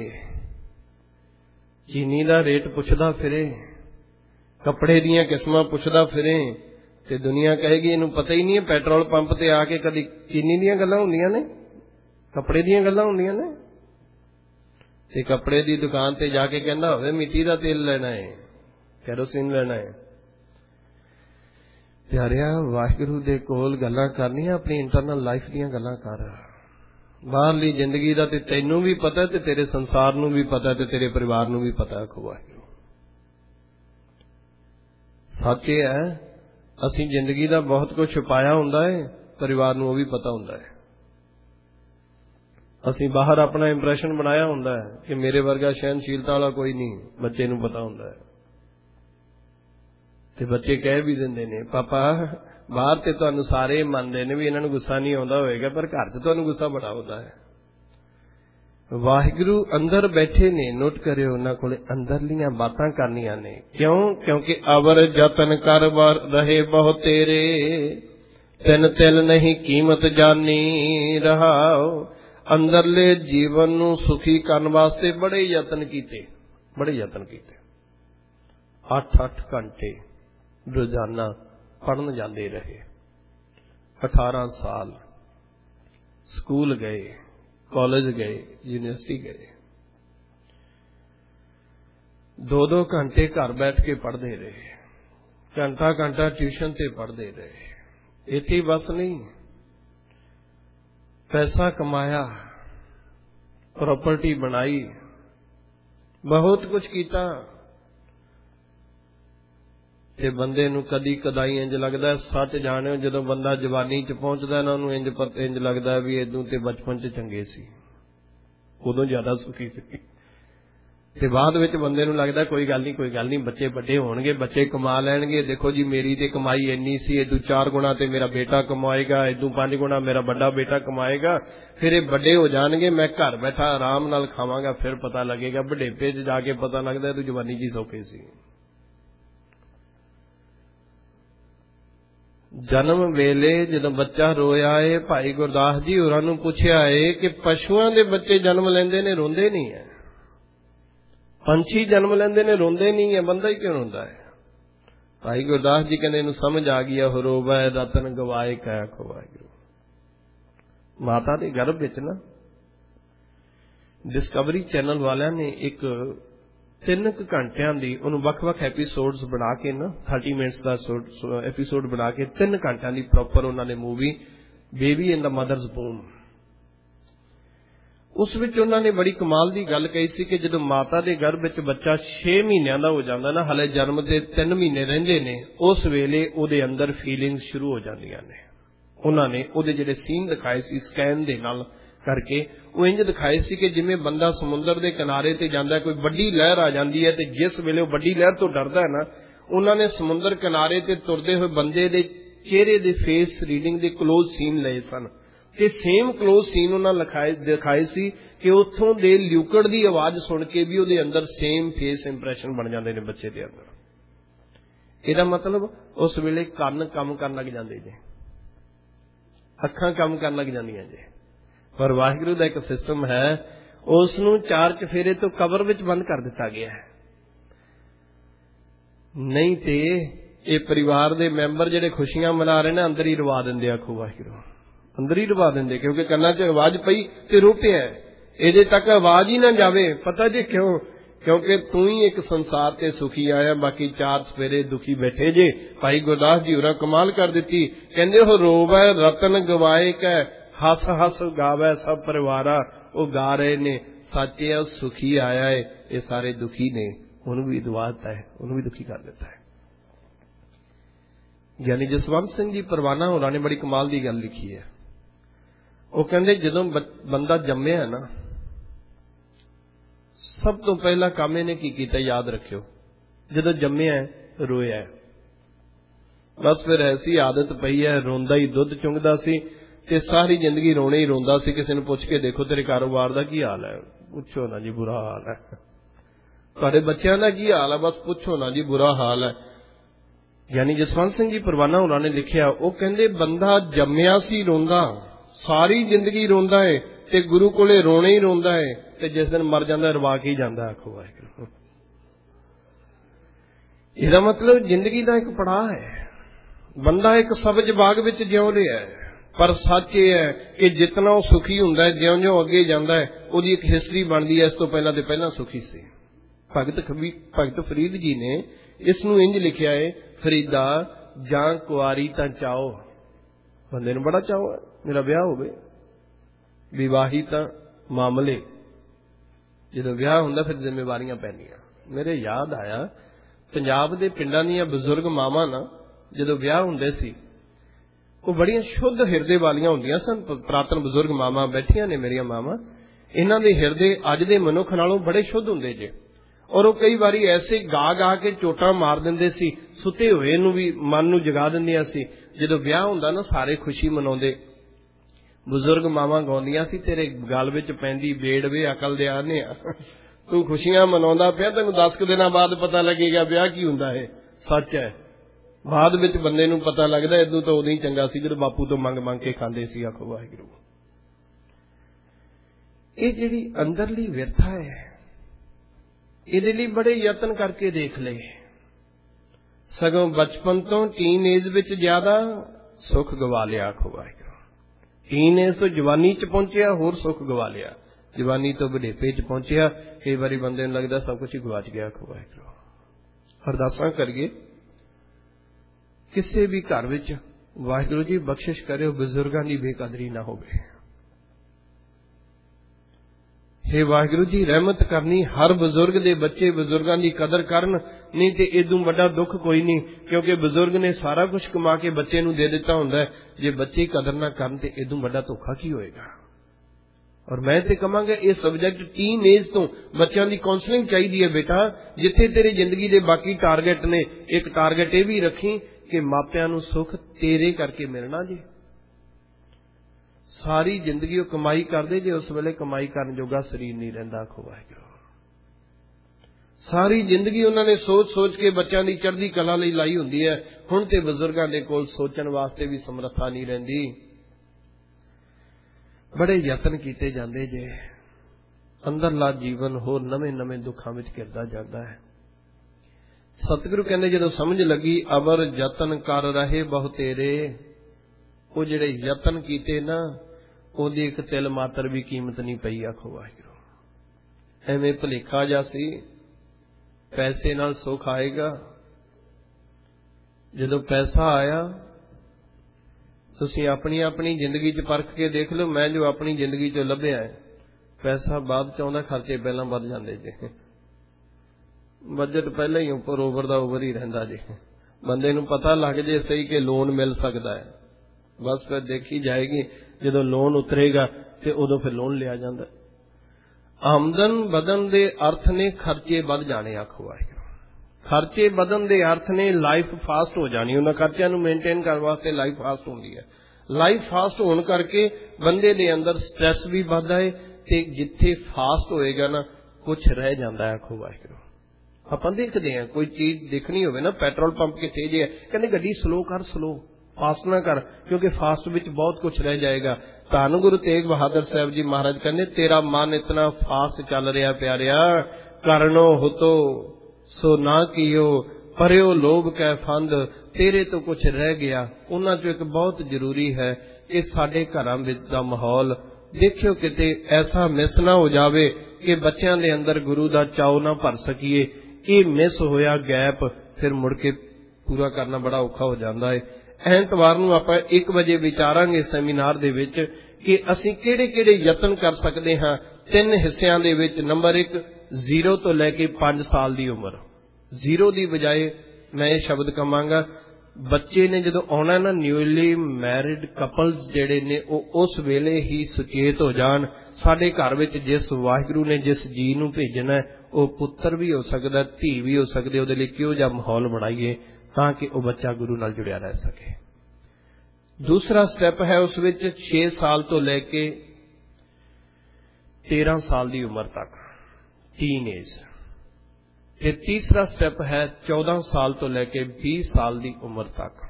ਚੀਨੀ ਦਾ ਰੇਟ ਪੁੱਛਦਾ ਫਿਰੇ, ਕੱਪੜੇ ਦੀਆਂ ਕਿਸਮਾਂ ਪੁੱਛਦਾ ਫਿਰੇ, ਤੇ ਦੁਨੀਆ ਕਹੇਗੀ ਇਹਨੂੰ ਪਤਾ ਹੀ ਨਹੀਂ ਹੈ। ਪੈਟਰੋਲ ਪੰਪ ਤੇ ਆ ਕੇ ਕਦੀ ਚੀਨੀ ਦੀਆਂ ਗੱਲਾਂ ਹੁੰਦੀਆਂ ਨੇ, ਕੱਪੜੇ ਦੀਆਂ ਗੱਲਾਂ ਹੁੰਦੀਆਂ ਨੇ। ਤੇ ਕੱਪੜੇ ਦੀ ਦੁਕਾਨ ਤੇ ਜਾ ਕੇ ਕਹਿੰਦਾ ਹੋਵੇ ਮਿੱਟੀ ਦਾ ਤੇਲ ਲੈਣਾ ਹੈ, ਕੈਰੋਸਿਨ ਲੈਣਾ ਹੈ। ਪਿਆਰਿਆ, ਵਾਹਿਗੁਰੂ ਦੇ ਕੋਲ ਗੱਲਾਂ ਕਰਨੀਆਂ, ਆਪਣੀ ਇੰਟਰਨਲ ਲਾਈਫ ਦੀਆਂ ਗੱਲਾਂ ਕਰ। ਬਾਹਰਲੀ ਜ਼ਿੰਦਗੀ ਦਾ ਤੇ ਤੈਨੂੰ ਵੀ ਪਤਾ, ਤੇ ਤੇਰੇ ਸੰਸਾਰ ਨੂੰ ਵੀ ਪਤਾ, ਤੇ ਤੇਰੇ ਪਰਿਵਾਰ ਨੂੰ ਵੀ ਪਤਾ। ਆਖੋ ਵਾਹਿਗੁਰੂ, ਸੱਚ ਇਹ ਹੈ, ਅਸੀਂ ਜ਼ਿੰਦਗੀ ਦਾ ਬਹੁਤ ਕੁਝ ਛੁਪਾਇਆ ਹੁੰਦਾ ਹੈ, ਪਰਿਵਾਰ ਨੂੰ ਉਹ ਵੀ ਪਤਾ ਹੁੰਦਾ ਹੈ। ਅਸੀਂ ਬਾਹਰ ਆਪਣਾ ਇੰਪ੍ਰੈਸ਼ਨ ਬਣਾਇਆ ਹੁੰਦਾ ਹੈ ਕਿ ਮੇਰੇ ਵਰਗਾ ਸਹਿਨਸ਼ੀਲਤਾ ਵਾਲਾ ਕੋਈ ਨਹੀਂ, ਬੱਚੇ ਨੂੰ ਪਤਾ ਹੁੰਦਾ ਹੈ। ਤੇ ਬੱਚੇ ਕਹਿ ਵੀ ਦਿੰਦੇ ਨੇ, ਪਾਪਾ ਬਾਹਰ ਤੇ ਤੁਹਾਨੂੰ ਸਾਰੇ ਮੰਨਦੇ ਨੇ ਵੀ ਇਹਨਾਂ ਨੂੰ ਗੁੱਸਾ ਨਹੀਂ ਆਉਂਦਾ ਹੋਏਗਾ, ਪਰ ਘਰ ਤੇ ਤੁਹਾਨੂੰ ਗੁੱਸਾ ਬੜਾ ਆਉਂਦਾ ਹੈ। ਵਾਹਿਗੁਰੂ ਅੰਦਰ ਬੈਠੇ ਨੇ, ਨੋਟ ਕਰਿਓ, ਉਹਨਾਂ ਕੋਲੇ ਅੰਦਰਲੀਆਂ ਬਾਤਾਂ ਕਰਨੀਆਂ ਨੇ। ਕਿਉਂ? ਕਿਉਂਕਿ ਅਵਰ ਯਤਨ ਕਰ ਰਹੇ ਬਹੁ ਤੇਰੇ, ਤਿੰਨ ਤਿਲ ਨਹੀਂ ਕੀਮਤ ਜਾਨੀ ਰਹਾਓ। ਅੰਦਰਲੇ ਜੀਵਨ ਨੂੰ ਸੁਖੀ ਕਰਨ ਵਾਸਤੇ ਬੜੇ ਯਤਨ ਕੀਤੇ, ਬੜੇ ਯਤਨ ਕੀਤੇ। ਅੱਠ ਅੱਠ ਘੰਟੇ ਰੋਜ਼ਾਨਾ ਪੜ੍ਹਨ ਜਾਂਦੇ ਰਹੇ। ਅਠਾਰਾਂ ਸਾਲ ਸਕੂਲ ਗਏ, ਕਾਲਜ ਗਏ, ਯੂਨੀਵਰਸਿਟੀ ਗਏ। ਦੋ ਦੋ ਘੰਟੇ ਘਰ ਬੈਠ ਕੇ ਪੜ੍ਹਦੇ ਰਹੇ, ਘੰਟਾ ਘੰਟਾ ਟਿਊਸ਼ਨ ਤੇ ਪੜ੍ਹਦੇ ਰਹੇ। ਇੱਥੇ ਬਸ ਨਹੀਂ, ਪੈਸਾ ਕਮਾਇਆ, ਪ੍ਰਾਪਰਟੀ ਬਣਾਈ, ਬਹੁਤ ਕੁਝ ਕੀਤਾ। ਤੇ ਬੰਦੇ ਨੂੰ ਕਦੀ ਕਦਾਈ ਇੰਜ ਲੱਗਦਾ, ਸੱਚ ਜਾਣਿਓ, ਜਦੋਂ ਬੰਦਾ ਜਵਾਨੀ ਚ ਪਹੁੰਚਦਾ ਨਾ, ਉਹਨੂੰ ਇੰਜ ਇੰਜ ਲੱਗਦਾ ਵੀ ਇਦੋਂ ਤੇ ਬਚਪਨ ਚ ਚੰਗੇ ਸੀ, ਉਦੋਂ ਜ਼ਿਆਦਾ ਸੁਖੀ ਸੀ। ਤੇ ਬਾਅਦ ਵਿੱਚ ਬੰਦੇ ਨੂੰ ਲੱਗਦਾ ਕੋਈ ਗੱਲ ਨਹੀਂ, ਕੋਈ ਗੱਲ ਨਹੀਂ, ਬੱਚੇ ਵੱਡੇ ਹੋਣਗੇ, ਬੱਚੇ ਕਮਾ ਲੈਣਗੇ। ਦੇਖੋ ਜੀ, ਮੇਰੀ ਤੇ ਕਮਾਈ ਇੰਨੀ ਸੀ, ਇਦੋਂ ਚਾਰ ਗੁਣਾ ਤੇ ਮੇਰਾ ਬੇਟਾ ਕਮਾਏਗਾ, ਇਦੋਂ ਪੰਜ ਗੁਣਾ ਮੇਰਾ ਵੱਡਾ ਬੇਟਾ ਕਮਾਏਗਾ। ਫਿਰ ਇਹ ਵੱਡੇ ਹੋ ਜਾਣਗੇ, ਮੈਂ ਘਰ ਬੈਠਾ ਆਰਾਮ ਨਾਲ ਖਾਵਾਂਗਾ। ਫਿਰ ਪਤਾ ਲੱਗੇਗਾ, ਬੁਢੇਪੇ ਚ ਜਾ ਕੇ ਪਤਾ ਲੱਗਦਾ ਤੂੰ ਜਵਾਨੀ ਜੀ ਸੌਖੇ ਸੀ। ਜਨਮ ਵੇਲੇ ਜਦੋਂ ਬੱਚਾ ਰੋਇਆ ਏ, ਭਾਈ ਗੁਰਦਾਸ ਜੀ ਹੋਰਾਂ ਨੂੰ ਪੁੱਛਿਆ ਏ ਕਿ ਪਸ਼ੂਆਂ ਦੇ ਬੱਚੇ ਜਨਮ ਲੈਂਦੇ ਨੇ, ਰੋਂਦੇ ਨਹੀਂ ਹੈ। ਪੰਛੀ ਜਨਮ ਲੈਂਦੇ ਨੇ, ਰੋਂਦੇ ਨਹੀਂ ਹੈ, ਬੰਦਾ ਹੀ ਕਿਉਂ ਰੋਂਦਾ ਹੈ? ਭਾਈ ਗੁਰਦਾਸ ਜੀ ਕਹਿੰਦੇ ਇਹਨੂੰ ਸਮਝ ਆ ਗਈ, ਹੋ ਰੋਵੈ ਰਤਨ ਗਵਾਏ ਕਹਿ ਆਖੋ ਵਾਹਿਗੁਰੂ। ਮਾਤਾ ਦੇ ਗਰਭ ਵਿੱਚ ਨਾ, ਡਿਸਕਵਰੀ ਚੈਨਲ ਵਾਲਿਆਂ ਨੇ ਇੱਕ ਤਿੰਨ ਕੁ ਘੰਟਿਆਂ ਦੀ ਉਹਨੂੰ ਵੱਖ-ਵੱਖ ਐਪੀਸੋਡਸ ਬਣਾ ਕੇ ਨਾ, ਥਰਟੀ ਮਿੰਟਸ ਦਾ ਐਪੀਸੋਡ ਬਣਾ ਕੇ ਤਿੰਨ ਘੰਟਿਆਂ ਦੀ ਪ੍ਰੋਪਰ ਉਹਨਾਂ ਨੇ movie baby in the mother's womb. ਉਸ ਵਿੱਚ ਉਹਨਾਂ ਨੇ ਬੜੀ ਕਮਾਲ ਦੀ ਗੱਲ ਕਹੀ ਸੀ ਕਿ ਜਦੋਂ ਮਾਤਾ ਦੇ ਗਰਭ ਵਿੱਚ ਬੱਚਾ ਛੇ ਮਹੀਨਿਆਂ ਦਾ ਹੋ ਜਾਂਦਾ ਨਾ, ਹਲੇ ਜਨਮ ਦੇ ਤਿੰਨ ਮਹੀਨੇ ਰਹਿੰਦੇ ਨੇ, ਉਸ ਵੇਲੇ ਉਹਦੇ ਅੰਦਰ ਫੀਲਿੰਗਸ ਸ਼ੁਰੂ ਹੋ ਜਾਂਦੀਆਂ ਨੇ। ਉਹਨਾਂ ਨੇ ਉਹਦੇ ਜਿਹੜੇ ਸੀਨ ਦਿਖਾਏ ਸੀ ਸਕੈਨ ਦੇ ਨਾਲ ਕਰਕੇ, ਉਹ ਇੰਜ ਦਿਖਾਏ ਸੀ ਕਿ ਜਿਵੇਂ ਬੰਦਾ ਸਮੁੰਦਰ ਦੇ ਕਿਨਾਰੇ ਤੇ ਜਾਂਦਾ, ਕੋਈ ਵੱਡੀ ਲਹਿਰ ਆ ਜਾਂਦੀ ਹੈ ਤੇ ਜਿਸ ਵੇਲੇ ਉਹ ਵੱਡੀ ਲਹਿਰ ਤੋਂ ਡਰਦਾ ਹੈ ਨਾ, ਉਹਨਾਂ ਨੇ ਸਮੁੰਦਰ ਕਿਨਾਰੇ ਤੇ ਤੁਰਦੇ ਹੋਏ ਬੰਦੇ ਦੇ ਚਿਹਰੇ ਦੇ ਫੇਸ ਰੀਡਿੰਗ ਦੇ ਕਲੋਜ਼ ਸੀਨ ਲਏ ਸਨ ਤੇ ਸੇਮ ਕਲੋਜ਼ ਸੀਨ ਉਹਨਾਂ ਲਿਖਾਏ ਦਿਖਾਏ ਸੀ ਕਿ ਉੱਥੋਂ ਦੇ ਲਿਊਕੜ ਦੀ ਆਵਾਜ਼ ਸੁਣ ਕੇ ਵੀ ਉਹਦੇ ਅੰਦਰ ਸੇਮ ਫੇਸ ਇੰਪ੍ਰੈਸ਼ਨ ਬਣ ਜਾਂਦੇ ਨੇ ਬੱਚੇ ਦੇ ਅੰਦਰ। ਇਹਦਾ ਮਤਲਬ ਉਸ ਵੇਲੇ ਕੰਨ ਕੰਮ ਕਰਨ ਲੱਗ ਜਾਂਦੇ ਜੇ, ਅੱਖਾਂ ਕੰਮ ਕਰਨ ਲੱਗ ਜਾਂਦੀਆਂ ਜੇ। ਪਰ ਵਾਹਿਗੁਰੂ ਦਾ ਇੱਕ ਸਿਸਟਮ ਹੈ, ਉਸ ਨੂੰ ਚਾਰ ਚਫੇਰੇ ਤੋਂ ਕਬਰ ਵਿੱਚ ਬੰਦ ਕਰ ਦਿੱਤਾ ਗਿਆ ਹੈ। ਨਹੀਂ ਤੇ ਇਹ ਪਰਿਵਾਰ ਦੇ ਮੈਂਬਰ ਜਿਹੜੇ ਖੁਸ਼ੀਆਂ ਮਨਾ ਰਹੇ ਨੇ, ਅੰਦਰ ਹੀ ਰਵਾ ਦਿੰਦੇ, ਆਖੋ ਵਾਹਿਗੁਰੂ, ਅੰਦਰ ਹੀ ਰਵਾ ਦਿੰਦੇ, ਕਿਉਂਕਿ ਕੰਨਾਂ 'ਚ ਆਵਾਜ਼ ਪਈ ਤੇ ਰੋ ਪਿਆ, ਇਹਦੇ ਤੱਕ ਆਵਾਜ਼ ਹੀ ਨਾ ਜਾਵੇ। ਪਤਾ ਜੇ ਕਿਉਂ? ਕਿਉਂਕਿ ਤੂੰ ਹੀ ਇੱਕ ਸੰਸਾਰ ਤੇ ਸੁਖੀ ਆਇਆ, ਬਾਕੀ ਚਾਰ ਸਵੇਰੇ ਦੁਖੀ ਬੈਠੇ ਜੇ। ਭਾਈ ਗੁਰਦਾਸ ਜੀ ਹੋਰਾਂ ਕਮਾਲ ਕਰ ਦਿੱਤੀ, ਕਹਿੰਦੇ ਉਹ ਰੋਵੈ ਰਤਨ ਗਵਾਏ ਕੈ, ਹੱਸ ਹੱਸ ਗਾਵੈ ਸਭ ਪਰਿਵਾਰਾ। ਉਹ ਗਾ ਰਹੇ ਨੇ, ਸੱਚ ਹੈ ਉਹ ਸੁਖੀ ਆਇਆ ਹੈ, ਇਹ ਸਾਰੇ ਦੁਖੀ ਨੇ, ਉਹਨੂੰ ਵੀ ਦਵਾ ਦਿੱਤਾ ਹੈ, ਉਹਨੂੰ ਵੀ ਦੁਖੀ ਕਰ ਦਿੱਤਾ ਹੈ। ਯਾਨੀ ਜਸਵੰਤ ਸਿੰਘ ਜੀ ਪਰਵਾਨਾ ਹੋਰਾਂ ਨੇ ਬੜੀ ਕਮਾਲ ਦੀ ਗੱਲ ਲਿਖੀ ਹੈ। ਉਹ ਕਹਿੰਦੇ ਜਦੋਂ ਬੰਦਾ ਜੰਮਿਆ ਨਾ, ਸਭ ਤੋਂ ਪਹਿਲਾ ਕੰਮ ਇਹਨੇ ਕੀ ਕੀਤਾ, ਯਾਦ ਰੱਖਿਓ, ਜਦੋਂ ਜੰਮਿਆ ਰੋਇਆ। ਬਸ ਫਿਰ ਐਸੀ ਆਦਤ ਪਈ ਹੈ, ਰੋਂਦਾ ਹੀ ਦੁੱਧ ਚੁੰਗਦਾ ਸੀ ਤੇ ਸਾਰੀ ਜ਼ਿੰਦਗੀ ਰੋਣੇ ਹੀ ਰੋਂਦਾ ਸੀ। ਕਿਸੇ ਨੂੰ ਪੁੱਛ ਕੇ ਦੇਖੋ ਤੇਰੇ ਕਾਰੋਬਾਰ ਦਾ ਕੀ ਹਾਲ ਹੈ, ਪੁੱਛੋ ਨਾ ਜੀ ਬੁਰਾ ਹਾਲ ਹੈ। ਤੁਹਾਡੇ ਬੱਚਿਆਂ ਦਾ ਕੀ ਹਾਲ ਹੈ, ਬਸ ਪੁੱਛੋ ਨਾ ਜੀ ਬੁਰਾ ਹਾਲ ਹੈ। ਯਾਨੀ ਜਸਵੰਤ ਸਿੰਘ ਜੀ ਪਰਵਾਨਾ ਹੋਰਾਂ ਨੇ ਲਿਖਿਆ, ਉਹ ਕਹਿੰਦੇ ਬੰਦਾ ਜੰਮਿਆ ਸੀ ਰੋਂਦਾ, ਸਾਰੀ ਜ਼ਿੰਦਗੀ ਰੋਂਦਾ ਹੈ ਤੇ ਗੁਰੂ ਕੋਲੇ ਰੋਣੇ ਹੀ ਰੋਂਦਾ ਹੈ, ਤੇ ਜਿਸ ਦਿਨ ਮਰ ਜਾਂਦਾ ਰਵਾ ਕੇ ਹੀ ਜਾਂਦਾ। ਆਖੋ ਵਾਹਿਗੁਰੂ। ਇਹਦਾ ਮਤਲਬ ਜ਼ਿੰਦਗੀ ਦਾ ਇੱਕ ਪੜਾਅ ਹੈ, ਬੰਦਾ ਇੱਕ ਸਬਜ਼ ਬਾਗ ਵਿੱਚ ਜਿਉਂ ਰਿਹਾ ਹੈ। ਪਰ ਸੱਚ ਇਹ ਹੈ ਕਿ ਜਿਤਨਾ ਉਹ ਸੁਖੀ ਹੁੰਦਾ ਹੈ, ਜਿਉਂ ਜਿਉਂ ਅੱਗੇ ਜਾਂਦਾ ਹੈ, ਉਹਦੀ ਇੱਕ ਹਿਸਟਰੀ ਬਣਦੀ ਹੈ, ਇਸ ਤੋਂ ਪਹਿਲਾਂ ਤੇ ਪਹਿਲਾਂ ਸੁਖੀ ਸੀ। ਭਗਤ ਭਗਤ ਫਰੀਦ ਜੀ ਨੇ ਇਸ ਨੂੰ ਇੰਜ ਲਿਖਿਆ ਹੈ, ਫਰੀਦਾ ਜਾਂ ਕੁਆਰੀ ਤਾਂ ਚਾਓ, ਬੰਦੇ ਨੂੰ ਬੜਾ ਚਾਓ ਹੈ ਮੇਰਾ ਵਿਆਹ ਹੋਵੇ, ਵਿਵਾਹੀ ਤਾਂ ਮਾਮਲੇ, ਜਦੋਂ ਵਿਆਹ ਹੁੰਦਾ ਫਿਰ ਜ਼ਿੰਮੇਵਾਰੀਆਂ ਪੈਂਦੀਆਂ। ਮੇਰੇ ਯਾਦ ਆਇਆ, ਪੰਜਾਬ ਦੇ ਪਿੰਡਾਂ ਦੀਆਂ ਬਜ਼ੁਰਗ ਮਾਵਾਂ ਨਾ, ਜਦੋਂ ਵਿਆਹ ਹੁੰਦੇ ਸੀ, ਉਹ ਬੜੀਆਂ ਸ਼ੁੱਧ ਹਿਰਦੇ ਵਾਲੀਆਂ ਹੁੰਦੀਆਂ ਸਨ। ਪ੍ਰਾਤਨ ਬਜ਼ੁਰਗ ਮਾਵਾਂ ਬੈਠੀਆਂ ਨੇ ਮੇਰੀਆਂ ਮਾਵਾਂ, ਇਹਨਾਂ ਦੇ ਹਿਰਦੇ ਅੱਜ ਦੇ ਮਨੁੱਖ ਨਾਲੋਂ ਬੜੇ ਸ਼ੁੱਧ ਹੁੰਦੇ ਜੇ। ਔਰ ਉਹ ਕਈ ਵਾਰੀ ਐਸੇ ਗਾ ਗਾ ਕੇ ਚੋਟਾਂ ਮਾਰ ਦਿੰਦੇ ਸੀ, ਸੁੱਤੇ ਹੋਏ ਨੂੰ ਵੀ ਮਨ ਨੂੰ ਜਗਾ ਦਿੰਦੀਆਂ ਸੀ। ਜਦੋਂ ਵਿਆਹ ਹੁੰਦਾ ਨਾ, ਸਾਰੇ ਖੁਸ਼ੀ ਮਨਾਉਂਦੇ। ਬਜ਼ੁਰਗ ਮਾਵਾਂ ਗਾਉਂਦੀਆਂ ਸੀ, ਤੇਰੇ ਗਲ ਵਿੱਚ ਪੈਂਦੀ ਬੇੜ ਵੇ ਅਕਲ ਦੇ ਆਨੇ ਆ, ਤੂੰ ਖੁਸ਼ੀਆਂ ਮਨਾਉਂਦਾ ਪਿਆ, ਤੈਨੂੰ ਦਸ ਕੁ ਦਿਨਾਂ ਬਾਅਦ ਪਤਾ ਲੱਗੇਗਾ ਵਿਆਹ ਕੀ ਹੁੰਦਾ ਹੈ। ਸੱਚ ਹੈ, ਬਾਅਦ ਵਿੱਚ ਬੰਦੇ ਨੂੰ ਪਤਾ ਲੱਗਦਾ, ਇਦੋਂ ਤਾਂ ਉਦੋਂ ਹੀ ਚੰਗਾ ਸੀ ਜਦੋਂ ਬਾਪੂ ਤੋਂ ਮੰਗ ਮੰਗ ਕੇ ਖਾਂਦੇ ਸੀ। ਆਖੋ ਵਾਹਿਗੁਰੂ। ਇਹ ਜਿਹੜੀ ਅੰਦਰਲੀ ਵਿਰਥਾ ਹੈ, ਇਹਦੇ ਲਈ ਬੜੇ ਯਤਨ ਕਰਕੇ ਦੇਖ ਲਏ। ਸਗੋਂ ਬਚਪਨ ਤੋਂ ਟੀਨ ਏਜ ਵਿੱਚ ਜ਼ਿਆਦਾ ਸੁੱਖ ਗਵਾ ਲਿਆ। ਆਖੋ ਵਾਹਿਗੁਰੂ। ਟੀਨ ਏਜ ਤੋਂ ਜਵਾਨੀ ਚ ਪਹੁੰਚਿਆ, ਹੋਰ ਸੁੱਖ ਗਵਾ ਲਿਆ। ਜਵਾਨੀ ਤੋਂ ਬੁਢੇਪੇ ਚ ਪਹੁੰਚਿਆ, ਕਈ ਵਾਰੀ ਬੰਦੇ ਨੂੰ ਲੱਗਦਾ ਸਭ ਕੁਝ ਹੀ ਗਵਾਚ ਗਿਆ। ਆਖੋ ਵਾਹਿਗੁਰੂ। ਅਰਦਾਸਾਂ ਕਰੀਏ, ਕਿਸੇ ਵੀ ਘਰ ਵਿੱਚ ਵਾਹਿਗੁਰੂ ਜੀ ਬਖਸ਼ਿਸ਼ ਕਰਿਓ, ਬਜ਼ੁਰਗਾਂ ਦੀ ਬੇਕਦਰੀ ਨਾ ਹੋਵੇ। हे ਵਾਹਿਗੁਰੂ ਜੀ, ਰਹਿਮਤ ਕਰਨੀ, ਹਰ ਬਜ਼ੁਰਗ ਦੇ ਬੱਚੇ ਬਜ਼ੁਰਗਾਂ ਦੀ ਕਦਰ ਕਰਨ, ਨਹੀਂ ਤੇ ਇਦੋਂ ਵੱਡਾ ਦੁੱਖ ਕੋਈ ਨਹੀਂ। ਕਿਉਂਕਿ ਬਜ਼ੁਰਗ ਨੇ ਸਾਰਾ ਕੁਝ ਕਮਾ ਕੇ ਬੱਚੇ ਨੂੰ ਦੇ ਦਿੱਤਾ ਹੁੰਦਾ, ਜੇ ਬੱਚੇ ਕਦਰ ਨਾ ਕਰਨ ਤੇ ਇਦੋਂ ਵੱਡਾ ਧੋਖਾ ਕੀ ਹੋਏਗਾ। ਔਰ ਮੈਂ ਤੇ ਕਹਾਂਗਾ, ਇਹ ਸਬਜੈਕਟ ਟੀਨ ਏਜ ਤੋਂ ਬੱਚਿਆਂ ਦੀ ਕਾਉਂਸਲਿੰਗ ਚਾਹੀਦੀ ਹੈ। ਬੇਟਾ, ਜਿੱਥੇ ਤੇਰੀ ਜ਼ਿੰਦਗੀ ਦੇ ਬਾਕੀ ਟਾਰਗੇਟ ਨੇ, ਇੱਕ ਟਾਰਗੇਟ ਇਹ ਵੀ ਰੱਖੀ ਕਿ ਮਾਪਿਆਂ ਨੂੰ ਸੁੱਖ ਤੇਰੇ ਕਰਕੇ ਮਿਲਣਾ ਜੀ। ਸਾਰੀ ਜ਼ਿੰਦਗੀ ਉਹ ਕਮਾਈ ਕਰਦੇ, ਜੇ ਉਸ ਵੇਲੇ ਕਮਾਈ ਕਰਨ ਜੋਗਾ ਸਰੀਰ ਨਹੀਂ ਰਹਿੰਦਾ। ਆਖੋ ਵਾਹਿਗੁਰੂ। ਸਾਰੀ ਜ਼ਿੰਦਗੀ ਉਹਨਾਂ ਨੇ ਸੋਚ ਸੋਚ ਕੇ ਬੱਚਿਆਂ ਦੀ ਚੜ੍ਹਦੀ ਕਲਾ ਲਈ ਲਾਈ ਹੁੰਦੀ ਹੈ, ਹੁਣ ਤੇ ਬਜ਼ੁਰਗਾਂ ਦੇ ਕੋਲ ਸੋਚਣ ਵਾਸਤੇ ਵੀ ਸਮਰੱਥਾ ਨਹੀਂ ਰਹਿੰਦੀ। ਬੜੇ ਯਤਨ ਕੀਤੇ ਜਾਂਦੇ ਜੇ, ਅੰਦਰਲਾ ਜੀਵਨ ਹੋਰ ਨਵੇਂ ਨਵੇਂ ਦੁੱਖਾਂ ਵਿੱਚ ਘਿਰਦਾ ਜਾਂਦਾ ਹੈ। ਸਤਿਗੁਰੂ ਕਹਿੰਦੇ, ਜਦੋਂ ਸਮਝ ਲੱਗੀ ਅਵਰ ਯਤਨ ਕਰ ਰਹੇ ਬਹੁ ਤੇਰੇ, ਉਹ ਜਿਹੜੇ ਯਤਨ ਕੀਤੇ ਨਾ, ਉਹਦੀ ਇੱਕ ਤਿਲ ਮਾਤਰ ਵੀ ਕੀਮਤ ਨਹੀਂ ਪਈ। ਆਖੋ ਵਾਹਿਗੁਰੂ। ਐਵੇਂ ਭੁਲੇਖਾ ਜਿਹਾ ਸੀ, ਪੈਸੇ ਨਾਲ ਸੁੱਖ ਆਏਗਾ। ਜਦੋਂ ਪੈਸਾ ਆਇਆ, ਤੁਸੀਂ ਆਪਣੀ ਆਪਣੀ ਜ਼ਿੰਦਗੀ 'ਚ ਪਰਖ ਕੇ ਦੇਖ ਲਓ। ਮੈਂ ਜੋ ਆਪਣੀ ਜ਼ਿੰਦਗੀ 'ਚੋਂ ਲੱਭਿਆ ਹੈ, ਪੈਸਾ ਬਾਅਦ 'ਚ ਆਉਂਦਾ, ਖਰਚੇ ਪਹਿਲਾਂ ਵੱਧ ਜਾਂਦੇ ਜੇ। ਬਜਟ ਪਹਿਲਾਂ ਹੀ ਉੱਪਰ ਓਵਰ ਦਾ ਓਵਰ ਹੀ ਰਹਿੰਦਾ ਜੇ। ਬੰਦੇ ਨੂੰ ਪਤਾ ਲੱਗ ਜੇ ਸਹੀ ਕਿ ਲੋਨ ਮਿਲ ਸਕਦਾ ਹੈ, बस फिर देखी जाएगी, जो लोन उतरेगा तो उदों फिर लोन लिया जाता। आमदन बदन के अर्थ ने खर्चे बद जाने। आखो वाहिगुरू, खर्चे बदन के अर्थ ने लाइफ फास्ट हो जानी। उन्होंने खर्चों को मेनटेन करने वास्ते लाइफ फास्ट होती है। लाइफ फास्ट होने करके बंदे दे अंदर स्ट्रैस भी बढ़ता है, ते जिथे फास्ट होएगा ना कुछ रह जाता है। आखो वाहिगुरू, आप देखते हैं कोई चीज देखनी हो ना, पेट्रोल पंप कितने जे कहते गड्डी स्लो कर, स्लो फास्ट ना कर, क्योंकि फास्ट विच बहुत कुछ रह जाएगा। धन गुरु तेग बहादुर साहब जी महाराज कहते तेरा मन इतना फास्ट चल रहा प्यारिया, करनो हुतो सो ना कियो, परियो लोभ कै फंद, तेरे तो कुछ रह गया। उन्हां चों एक बहुत जरूरी है कि साडे घरां विच दा माहौल देखियो किते ऐसा मिस ना हो जावे कि बच्चों के अंदर गुरु का चाव ना भर सकीए। ये मिस होया गैप फिर मुड़ के पूरा करना बड़ा औखा हो जाता है। ऐतवार नूं आपां एक बजे विचारांगे सैमीनार दे विच कि असीं किहड़े किहड़े यतन कर सकते हाँ तीन हिस्सिਆਂ दे विच। नंबर एक, जीरो तो लैके पांच साल की उम्र। जीरो की बजाय मैं ये शब्द कहांगा, बच्चे ने जो आना ना, न्यूली मैरिड कपल्स जिहड़े ने उस वेले ही सुचेत हो जान। साडे घर विच जिस वाहिगुरू ने जिस जी नूं भेजना है वो पुत्र भी हो सकता, धी भी हो सकती, उहदे लई किहो जिहा माहौल बनाइए ताकि वह बच्चा गुरु नाल जुड़िया रह सके। दूसरा स्टैप है उस विच छे साल तो लैके तेरह साल की उम्र तक, टीन एज। ये तीसरा स्टेप है चौदह साल तो लैके बीस साल की उम्र तक।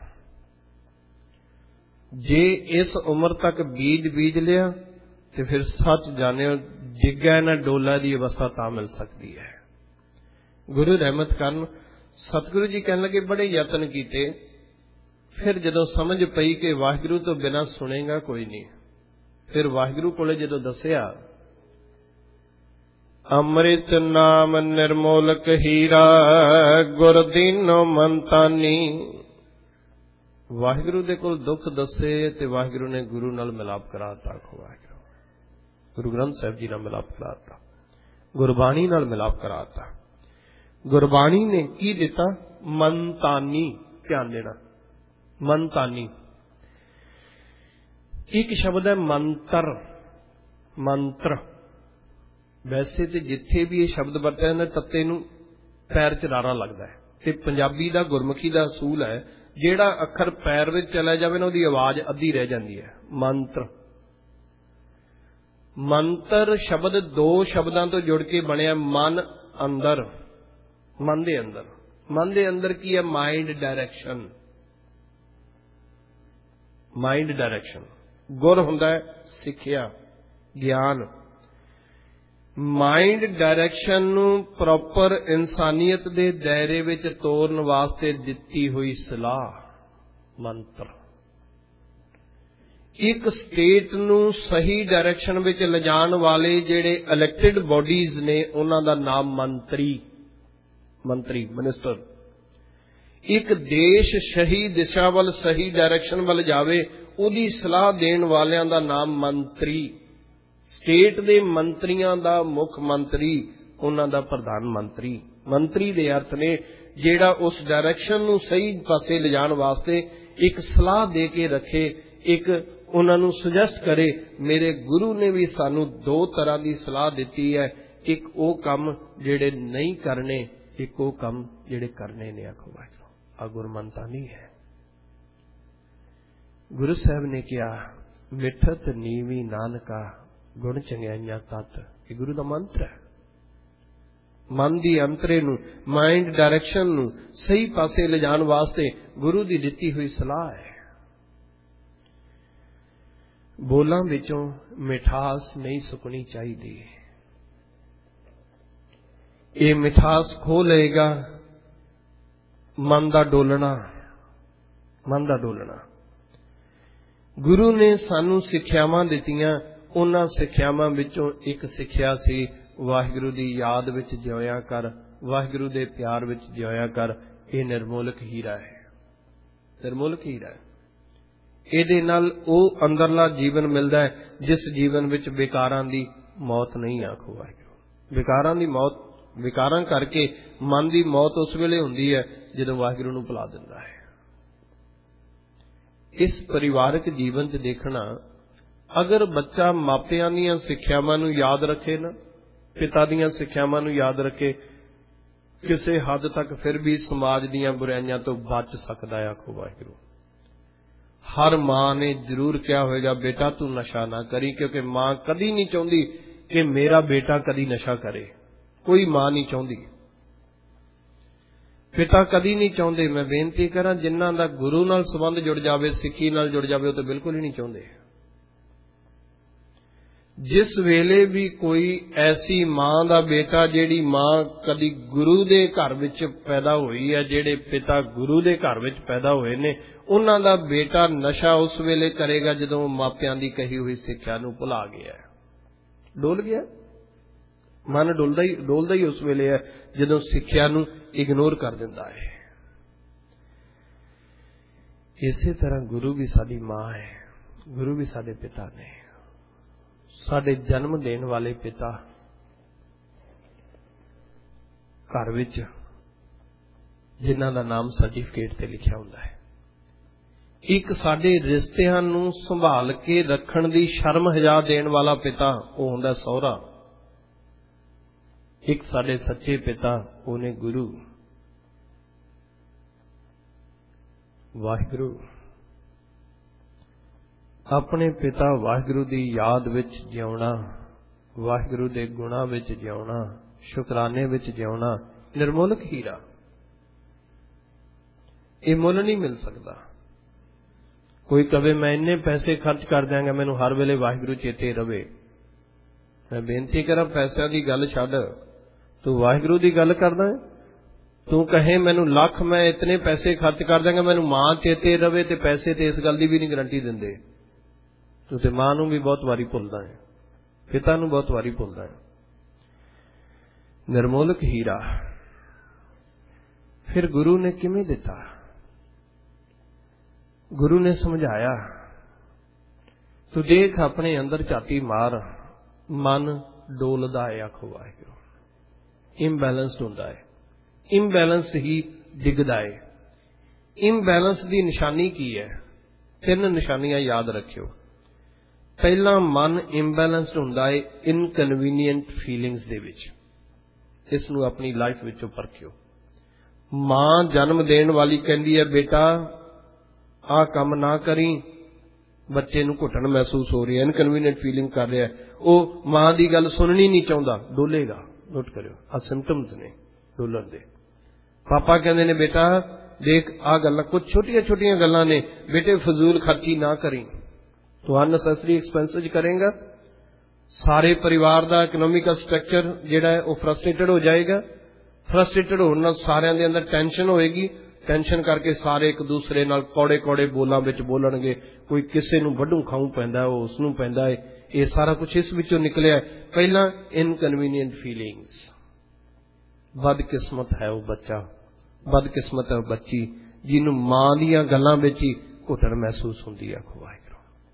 जे इस उम्र तक बीज बीज लिया तो फिर सच जाने डिग्गा ना डोला की अवस्था ता मिल सकती है। गुरु रहमत करन, सतगुरु जी कहने लगे बड़े यतन किए, फिर जदों समझ पई कि वाहिगुरू तो बिना सुनेगा कोई नहीं, फिर वाहिगुरू कोले जदों दसिया अमृत नाम निर्मोलक हीरा गुर दीनो मनतानी। वाहिगुरू दे कोल दुख दसे ते वाहिगुरू ने गुरु नाल मिलाप कराता। वाहिगुरू गुरु ग्रंथ साहिब जी नाल मिलाप कराता, गुरबाणी नाल मिलाप कराता। गुरबाणी ने की दिता? मनतानी। ध्यान देना, मनतानी एक शब्द है मंत्र। मंत्र वैसे तो जिथे भी ये शब्द वरत्या ना तत्ते नूं पैर च रारा लगता है, ते पंजाबी दा गुरमुखी दा असूल है जेड़ा अखर पैर विच चला जावे ना उहदी आवाज अद्धी रह जाती है। मंत्र, मंत्र शब्द दो शब्दां तो जुड़ के बनया। मन अंदर, मन दे अंदर, मन दे अंदर की है? Mind direction. Mind direction. गुर हुंदा है सिक्ख्या, ज्ञान। माइंड डायरैक्शन नूं प्रॉपर इंसानियत दे दायरे विच तोरन वास्ते दिती हुई सलाह मंत्र। एक स्टेट नूं सही डायरैक्शन विच लिजाण वाले जेड़े इलैक्टेड बॉडीज ने उन्हां दा नाम मंत्री। मंत्री, मिनिस्टर। एक देश सही दिशा वल सही डायरैक्शन वल जावे उहदी सलाह देण वालियां दा नाम मंत्री। स्टेट दे मंत्रियां दा मुख मंत्री, उन्हां दा प्रधान मंत्री। मंत्री दे अर्थ ने जेड़ा उस डायरैक्शन नूं सही पासे ले जाण वास्ते एक सलाह दे के रखे, एक उन्हां नूं सुजैस्ट करे। मेरे गुरु ने भी सानू दो तरह की सलाह दी है, एक वो काम जेड़े नहीं करने, एक वो काम जेड़े करने ने। आखो वाहिगुरू, आ गुरमंता नहीं है। गुरु साहब ने कहा मिठत नीवी नानका गुण चंगियाइयां तत, ये गुरु का मंत्र है। मन की अंतरे नूं, माइंड डायरैक्शन नूं सही पासे ले जाण वास्ते गुरु की दिती हुई सलाह है। बोलां विचों मिठास नहीं सुकनी चाहिए। ये मिठास खो लेगा मन का डोलना, मन का डोलना। गुरु ने सानू सिक्ख्यावां दित्तियां, उन्हां सिक्ख्यावां विचों एक सिक्ख्या सी वाहिगुरू दी याद विच जिउया कर, वाहिगुरू दे प्यार विच जिउया कर। ये निर्मोलक हीरा है, निर्मोलक हीरा है। इहदे नाल ओह अंदरला जीवन मिलदा है जिस जीवन विच विकारां दी मौत नहीं। आखो वाहिगुरू, विकारां दी मौत, विकारां करके मन की मौत उस वेले हुंदी है जदों वाहिगुरू नूं भुला दिंदा है। इस परिवारक जीवन च देखना, अगर बच्चा मापियां दीयां सिक्ख्यावां नूं याद रखे ना, पिता दीयां सिक्ख्यावां नूं याद रखे, किसी हद तक फिर भी समाज दीयां बुराइयां तो बच सकदा है। आखो वाहिगुरू। हर मां ने जरूर कहा होगा बेटा तू नशा ना करी, क्योंकि मां कदी नहीं चाहती कि मेरा बेटा कदी नशा करे। कोई मां नहीं चाहती, पिता कदी नहीं चाहते। मैं बेनती करा जिन्हां दा गुरु नाल संबंध जुड़ जावे, सिक्खी नाल जुड़ जावे, वो तो बिल्कुल ही नहीं चाहते। जिस वेले भी कोई ऐसी मां दा बेटा, जेड़ी मां कदी गुरु दे घर विच पैदा हुई है, जेड़े पिता गुरु दे घर विच पैदा हुए ने, उन्हां दा बेटा नशा उस वेले करेगा जदों मापियां दी कही हुई सिक्ख्या नूं भुला गया, डोल गया। मन डोलदा ही डोलदा ही उस वेले है जदों सिक्ख्या नूं इग्नोर कर दिंदा है। इसे तरह गुरु भी साडी मां है, गुरु भी साडे पिता ने। साडे जन्म देने वाले पिता घर विच जिन्हां दा नाम सर्टिफिकेट ते लिखिया हुंदा है। एक साडे रिश्तियां नूं संभाल के रखण दी शर्म हजा देण वाला पिता वो हुंदा सहुरा। एक साडे सच्चे पिता उन्हें गुरु। वाहिगुरू अपने पिता वाहिगुरू दी याद विच जिउणा, वाहिगुरू दे गुणां विच जिउणा, शुकराने विच जिउणा निर्मुलक हीरा। ये मुल नहीं मिल सकता। कोई कहे मैं इन्ने पैसे खर्च कर देंगा मैनू हर वेले वाहिगुरू चेते रवे। मैं बेनती करा पैसों की गल छड्ड, तू वाहिगुरू की गल करदा है। तू कहे मैनू लख मैं इतने पैसे खर्च कर देंगा मैनू मां चेते रवे, ते पैसे ते इस गल की भी नहीं गारंटी दिंदे। तू ते मां नूं भी बहुत वारी भुलदा है, पिता नूं बहुत वारी भुलदा है। निर्मोलक हीरा फिर गुरु ने किवें दिता? गुरु ने समझाया, तू देख अपने अंदर झाती मार, मन डोलदा है। आखो वाहिगुरू। इम्बैलेंस्ड हुंदा है, इम्बैलेंस्ड ही डिगदा है। इम्बैलेंस की निशानी की है? तीन निशानियां याद रखियो। पहला, मन इम्बैलेंस्ड हुंदा है इनकन्वीनियंट फीलिंग्स दे विच। इस नूं अपनी लाइफ विचों परखियो। मां जन्म देण वाली कहंदी है बेटा आ काम ना करी, बच्चे नूं घुटन महसूस हो रही है, इनकन्वीनियंट फीलिंग कर रहा है, वो मां की गल सुननी नहीं चाहता, डोलेगा। नोट करियो, आ सिम्पटम्स ने डोलण दे। पापा कहंदे ने बेटा देख आ गल्लां कुछ छोटियां छोटियां गल्लां ने, बेटे फजूल खर्ची ना करी, तो अननेसेसरी एक्सपेंसिज करेगा, सारे परिवार का इकनोमिकल स्ट्रक्चर जिहड़ा है वो फ्रस्ट्रेटेड हो जाएगा। फ्रस्ट्रेटेड होने नाल सारिਆਂ ਦੇ अंदर टेंशन होएगी, टेंशन करके सारे एक दूसरे नाल कौड़े कौड़े बोलां विच बोलणगे। कोई किसी नूं वढू खाऊं पैंदा है, उस नूं पैंदा है। ये सारा कुछ इस विचों निकलिया। पहला इनकन्वीनियंट फीलिंग्स। बदकिस्मत है वो बच्चा, बदकिस्मत है वो बच्ची जिन्हों मां दीयां गल्लां विच ही घुटन महसूस हुंदी है। आखो वाहिगुरू।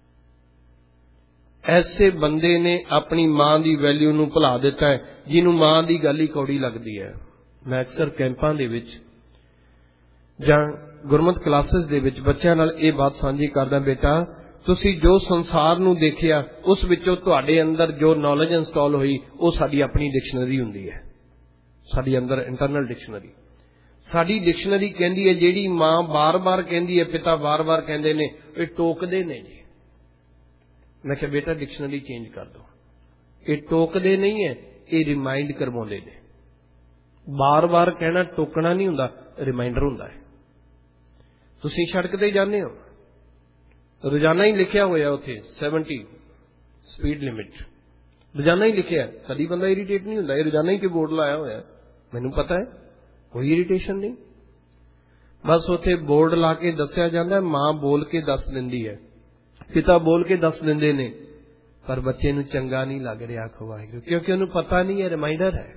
ऐसे बंदे ने अपनी मां की वैल्यू नूं भुला दिता है, जिन्हों मां की गल ही कौड़ी लगती है। मैं अक्सर कैंपां दे विच जां गुरमत क्लासेस दे विच बच्चों नाल ये बात सांझी करदा, बेटा तुसी जो संसार नूं देखिया उस विचों तुहाडे अंदर जो नॉलेज इंस्टॉल हुई वो साडी अपनी डिक्शनरी हुंदी है। साडी अंदर इंटरनल डिक्शनरी, साडी डिक्शनरी कहंदी है जिहड़ी मां बार बार कहंदी है, पिता बार बार कहंदे ने, ये टोकदे ने जी। मैं कहा बेटा डिक्शनरी चेंज कर दो। ये टोकदे नहीं है, ये रिमाइंड करवाउंदे ने। बार बार कहना टोकना नहीं हुंदा, रिमाइंडर हुंदा है। तुसीं सड़क ते जाने हो, रोजाना ही लिखिया होया उत्थे सैवनटी स्पीड लिमिट, रोजाना ही लिखिया, कदी बंदा इरीटेट नहीं हुंदा। ये रोजाना ही कोई बोर्ड लाया होया, मैनूं पता है, कोई इरीटेशन नहीं। बस उत्थे बोर्ड ला के दस्सिया जांदा, मां बोल के दस दिंदी है, पिता बोल के दस दिंदे ने, पर बच्चे नूं चंगा नहीं लग रहा। आखो वाहिगुरू, क्योंकि उन्हें पता नहीं है, रिमाइंडर है।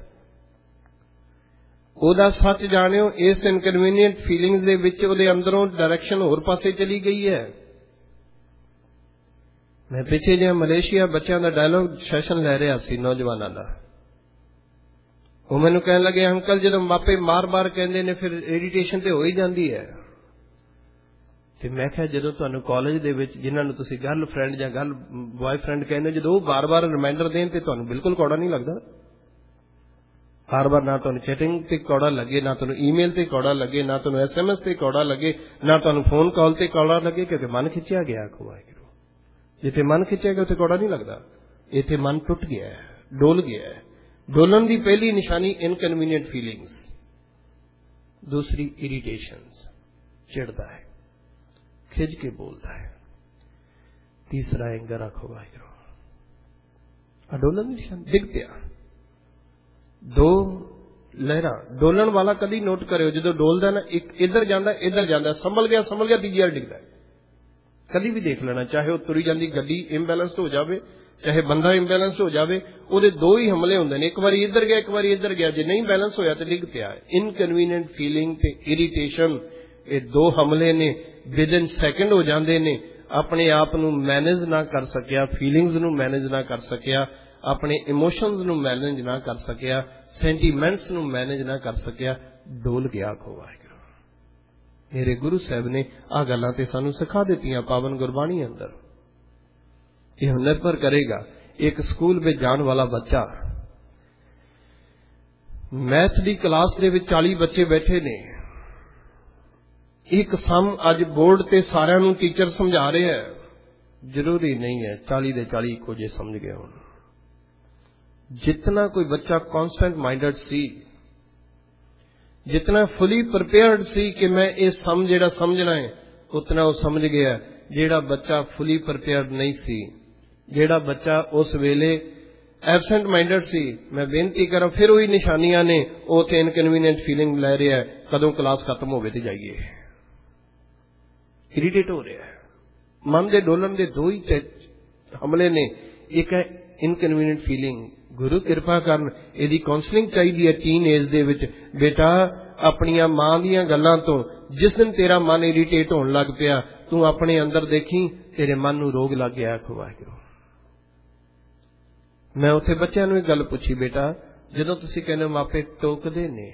ओदा सच जानियो, इस इनकन्वीनियंट फीलिंग्स दे विच उहदे अंदरों डायरैक्शन होर पासे चली गई है। मैं पिछे जिहा मलेशिया बच्चों का डायलॉग सैशन लै रहा सी नौजवानों का। वो मैनूं कहण लगे अंकल जदों मापे बार बार कहंदे ने फिर इरीटेशन तो हो ही जाती है। ਤੇ ਮੈਂ ਕਿਹਾ ਜਦੋਂ ਤੁਹਾਨੂੰ ਕਾਲਜ ਦੇ ਵਿੱਚ ਜਿਨ੍ਹਾਂ ਨੂੰ ਤੁਸੀਂ ਗਰਲ ਫਰੈਂਡ ਜਾਂ ਗਰਲ ਬॉयਫ੍ਰੈਂਡ ਕਹਿੰਦੇ, ਜਦੋਂ ਉਹ ਬਾਰ-ਬਾਰ ਰਿਮਾਈਂਡਰ ਦੇਣ ਤੇ ਤੁਹਾਨੂੰ ਬਿਲਕੁਲ ਕੌੜਾ ਨਹੀਂ ਲੱਗਦਾ? ਬਾਰ-ਬਾਰ ਨਾ ਤੁਹਾਨੂੰ ਚੈਟਿੰਗ ਤੇ ਕੌੜਾ ਲੱਗੇ, ਨਾ ਤੁਹਾਨੂੰ ਈਮੇਲ ਤੇ ਕੌੜਾ ਲੱਗੇ, ਨਾ ਤੁਹਾਨੂੰ ਐਸਐਮਐਸ ਤੇ ਕੌੜਾ ਲੱਗੇ, ਨਾ ਤੁਹਾਨੂੰ ਫੋਨ ਕਾਲ ਤੇ ਕੌੜਾ ਲੱਗੇ, ਕਿਉਂਕਿ ਮਨ ਖਿੱਚਿਆ ਗਿਆ। ਆਖੋ ਵਾਹਿਗੁਰੂ। ਜਿੱਥੇ ਮਨ ਖਿੱਚਿਆ ਗਿਆ ਉੱਥੇ ਕੌੜਾ ਨਹੀਂ ਲੱਗਦਾ। ਇੱਥੇ ਮਨ ਟੁੱਟ ਗਿਆ ਹੈ, ਡੋਲ ਗਿਆ ਹੈ। ਡੋਲਣ ਦੀ ਪਹਿਲੀ ਨਿਸ਼ਾਨੀ ਇਨਕਨਵੀਨੀਅੰਟ ਫੀਲਿੰਗਸ, ਦੂਸਰੀ ਇਰੀਟੇਸ਼ਨਸ, ਚਿੜਦਾ ਹੈ, ਖਿੱਚ ਕੇ ਬੋਲਦਾ ਹੈ, ਤੀਸਰਾ ਐਂਗਰ। ਆਖੋ ਵਾਹਿਗੁਰੂ। ਆ ਡੋਲਣ ਦੀ ਨਿਸ਼ਾਨੀ। ਡਿੱਗ ਪਿਆ, ਦੋ ਲਹਿਰਾਂ। ਡੋਲਣ ਵਾਲਾ ਕਦੀ ਨੋਟ ਕਰਿਓ, ਜਦੋਂ ਡੋਲਦਾ ਨਾ, ਇੱਕ ਇੱਧਰ ਜਾਂਦਾ ਇੱਧਰ ਜਾਂਦਾ, ਸੰਭਲ ਗਿਆ ਸੰਭਲ ਗਿਆ, ਤੀਜੀ ਵਾਰ ਡਿੱਗਦਾ। ਕਦੀ ਵੀ ਦੇਖ ਲੈਣਾ, ਚਾਹੇ ਉਹ ਤੁਰੀ ਜਾਂਦੀ ਗੱਡੀ ਇੰਬੈਲੈਂਸਡ ਹੋ ਜਾਵੇ, ਚਾਹੇ ਬੰਦਾ ਇੰਬੈਲੈਂਸ ਹੋ ਜਾਵੇ, ਉਹਦੇ ਦੋ ਹੀ ਹਮਲੇ ਹੁੰਦੇ ਨੇ, ਇੱਕ ਵਾਰੀ ਇੱਧਰ ਗਿਆ, ਇੱਕ ਵਾਰੀ ਇੱਧਰ ਗਿਆ। ਜੇ ਨਹੀਂ ਬੈਲੈਂਸ ਹੋਇਆ ਤੇ ਡਿੱਗ ਪਿਆ। ਇਨਕਨਵੀਨੀਅੰਟ ਫੀਲਿੰਗ ਤੇ ਇਰੀਟੇਸ਼ਨ, ਇਹ ਦੋ ਹਮਲੇ ਨੇ, ਵਿਦਿਨ ਸੈਕਿੰਡ ਹੋ ਜਾਂਦੇ ਨੇ। ਆਪਣੇ ਆਪ ਨੂੰ ਮੈਨੇਜ ਨਾ ਕਰ ਸਕਿਆ, ਫੀਲਿੰਗਸ ਨੂੰ ਮੈਨੇਜ ਨਾ ਕਰ ਸਕਿਆ, ਆਪਣੇ ਇਮੋਸ਼ਨਸ ਨੂੰ ਮੈਨੇਜ ਨਾ ਕਰ ਸਕਿਆ, ਸੈਂਟੀਮੈਂਟਸ ਨੂੰ ਮੈਨੇਜ ਨਾ ਕਰ ਸਕਿਆ, ਡੋਲ ਗਿਆ। ਆਖੋ ਵਾਹਿਗੁਰੂ। ਮੇਰੇ ਗੁਰੂ ਸਾਹਿਬ ਨੇ ਆਹ ਗੱਲਾਂ ਤੇ ਸਾਨੂੰ ਸਿਖਾ ਦਿੱਤੀਆਂ ਪਾਵਨ ਗੁਰਬਾਣੀ ਅੰਦਰ। ਇਹ ਨਿਰਭਰ ਕਰੇਗਾ। ਇੱਕ ਸਕੂਲ ਵਿੱਚ ਜਾਣ ਵਾਲਾ ਬੱਚਾ, ਮੈਥ ਦੀ ਕਲਾਸ ਦੇ ਵਿੱਚ ਚਾਲੀ ਬੱਚੇ ਬੈਠੇ ਨੇ, ਇੱਕ ਸਮ ਅੱਜ ਬੋਰਡ ਤੇ ਸਾਰਿਆਂ ਨੂੰ ਟੀਚਰ ਸਮਝਾ ਰਿਹਾ ਹੈ। ਜ਼ਰੂਰੀ ਨਹੀਂ ਹੈ ਚਾਲੀ ਦੇ ਚਾਲੀ ਇੱਕੋ ਜਿਹੇ ਸਮਝ ਗਏ ਹੋਣ। ਜਿਤਨਾ ਕੋਈ ਬੱਚਾ ਕੌਨਸਟੈਂਟ ਮਾਈਂਡਡ ਸੀ, ਜਿਤਨਾ ਫੁਲੀ ਪ੍ਰਿਪੇਅਰਡ ਸੀ ਕਿ ਮੈਂ ਇਹ ਸਮ ਜਿਹੜਾ ਸਮਝਣਾ ਹੈ, ਉਤਨਾ ਉਹ ਸਮਝ ਗਿਆ। ਜਿਹੜਾ ਬੱਚਾ ਫੁਲੀ ਪ੍ਰਿਪੇਅਰਡ ਨਹੀਂ ਸੀ, ਜਿਹੜਾ ਬੱਚਾ ਉਸ ਵੇਲੇ ਐਬਸੈਂਟ ਮਾਈਂਡਡ ਸੀ, ਮੈਂ ਬੇਨਤੀ ਕਰਾਂ ਫਿਰ ਉਹੀ ਨਿਸ਼ਾਨੀਆਂ ਨੇ। ਉਹ ਤੇ ਇਨਕਨਵੀਨੀਅੰਟ ਫੀਲਿੰਗ ਲੈ ਰਿਹਾ, ਕਦੋਂ ਕਲਾਸ ਖਤਮ ਹੋਵੇ ਤੇ ਜਾਈਏ। ਇਰੀਟੇਟ ਹੋ ਰਿਹਾ ਹੈ। ਮਨ ਦੇ ਡੋਲਣ ਦੇ ਦੋ ਹੀ ਹਮਲੇ ਨੇ। ਇੱਕ ਹੈ ਇਨਕਨਵੀਨੀਅੰਟ ਫੀਲਿੰਗ। ਗੁਰੂ ਕਿਰਪਾ ਕਰਨ, ਇਹਦੀ ਕਾਉਂਸਲਿੰਗ ਚਾਹੀਦੀ ਹੈ ਟੀਨ ਏਜ ਦੇ ਵਿੱਚ। ਬੇਟਾ, ਆਪਣੀਆਂ ਮਾਂ ਦੀਆਂ ਗੱਲਾਂ ਤੋਂ ਜਿਸ ਦਿਨ ਤੇਰਾ ਮਨ ਇਰੀਟੇਟ ਹੋਣ ਲੱਗ ਪਿਆ, ਤੂੰ ਆਪਣੇ ਅੰਦਰ ਦੇਖੀ, ਤੇਰੇ ਮਨ ਨੂੰ ਰੋਗ ਲੱਗ ਗਿਆ। ਆਖੋ ਵਾਹਿਗੁਰੂ। ਮੈਂ ਉੱਥੇ ਬੱਚਿਆਂ ਨੂੰ ਇਹ ਗੱਲ ਪੁੱਛੀ, ਬੇਟਾ ਜਦੋਂ ਤੁਸੀਂ ਕਹਿੰਦੇ ਮਾਪੇ ਟੋਕਦੇ ਨੇ,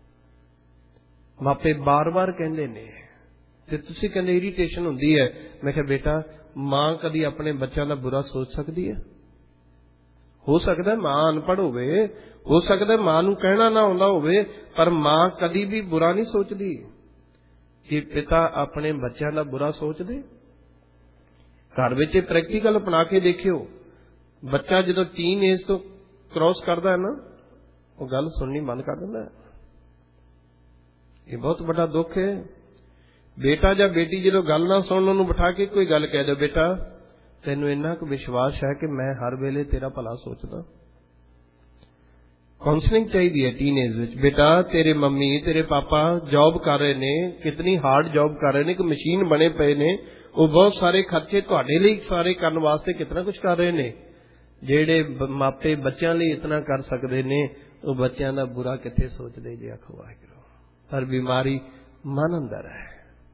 ਮਾਪੇ ਬਾਰ-ਬਾਰ ਕਹਿੰਦੇ ਨੇ, ਤੇ ਤੁਸੀਂ ਕਹਿੰਦੇ ਇਰੀਟੇਸ਼ਨ ਹੁੰਦੀ ਹੈ, ਮੈਂ ਕਿਹਾ ਬੇਟਾ ਮਾਂ ਕਦੀ ਆਪਣੇ ਬੱਚਿਆਂ ਦਾ ਬੁਰਾ ਸੋਚ ਸਕਦੀ ਹੈ? ਹੋ ਸਕਦਾ ਮਾਂ ਅਨਪੜ੍ਹ ਹੋਵੇ, ਹੋ ਸਕਦਾ ਮਾਂ ਨੂੰ ਕਹਿਣਾ ਨਾ ਆਉਂਦਾ ਹੋਵੇ, ਪਰ ਮਾਂ ਕਦੀ ਵੀ ਬੁਰਾ ਨਹੀਂ ਸੋਚਦੀ। ਕਿ ਪਿਤਾ ਆਪਣੇ ਬੱਚਿਆਂ ਦਾ ਬੁਰਾ ਸੋਚਦੇ? ਘਰ ਵਿੱਚ ਇਹ ਪ੍ਰੈਕਟੀਕਲ ਅਪਣਾ ਕੇ ਦੇਖਿਓ। ਬੱਚਾ ਜਦੋਂ ਟੀਨ ਏਜ ਤੋਂ ਕ੍ਰਾਸ ਕਰਦਾ ਹੈ ਨਾ, ਉਹ ਗੱਲ ਸੁਣਨੀ ਬੰਦ ਕਰ ਦਿੰਦਾ ਹੈ। ਇਹ ਬਹੁਤ ਵੱਡਾ ਦੁੱਖ ਹੈ। ਬੇਟਾ ਜਾਂ ਬੇਟੀ ਜਦੋਂ ਗੱਲ ਨਾ ਸੁਣਨ, ਉਹਨੂੰ ਬਿਠਾ ਕੇ ਕੋਈ ਗੱਲ ਕਹਿ ਦਿਓ, ਬੇਟਾ ਤੈਨੂੰ ਇੰਨਾ ਕੁ ਵਿਸ਼ਵਾਸ ਹੈ ਕਿ ਮੈਂ ਹਰ ਵੇਲੇ ਤੇਰਾ ਭਲਾ ਸੋਚਦਾ। ਕਾਉਂਸਲਿੰਗ ਚਾਹੀਦੀ ਹੈ ਟੀਨ ਏਜ ਵਿੱਚ। ਬੇਟਾ ਤੇਰੇ ਮੰਮੀ ਤੇਰੇ ਪਾਪਾ ਜੌਬ ਕਰ ਰਹੇ ਨੇ, ਕਿਤਨੀ ਹਾਰਡ ਜੌਬ ਕਰ ਰਹੇ ਨੇ, ਕਿ ਮਸ਼ੀਨ ਬਣੇ ਪਏ ਨੇ, ਉਹ ਬਹੁਤ ਸਾਰੇ ਖਰਚੇ ਤੁਹਾਡੇ ਲਈ ਸਾਰੇ ਕਰਨ ਵਾਸਤੇ ਕਿਤਨਾ ਕੁਝ ਕਰ ਰਹੇ ਨੇ। ਜਿਹੜੇ ਮਾਪੇ ਬੱਚਿਆਂ ਲਈ ਇਤਨਾ ਕਰ ਸਕਦੇ ਨੇ, ਉਹ ਬੱਚਿਆਂ ਦਾ ਬੁਰਾ ਕਿੱਥੇ ਸੋਚਦੇ ਜੇ। ਆਖੋ ਵਾਹਿਗੁਰੂ। ਪਰ ਬਿਮਾਰੀ ਮਨ ਅੰਦਰ ਹੈ।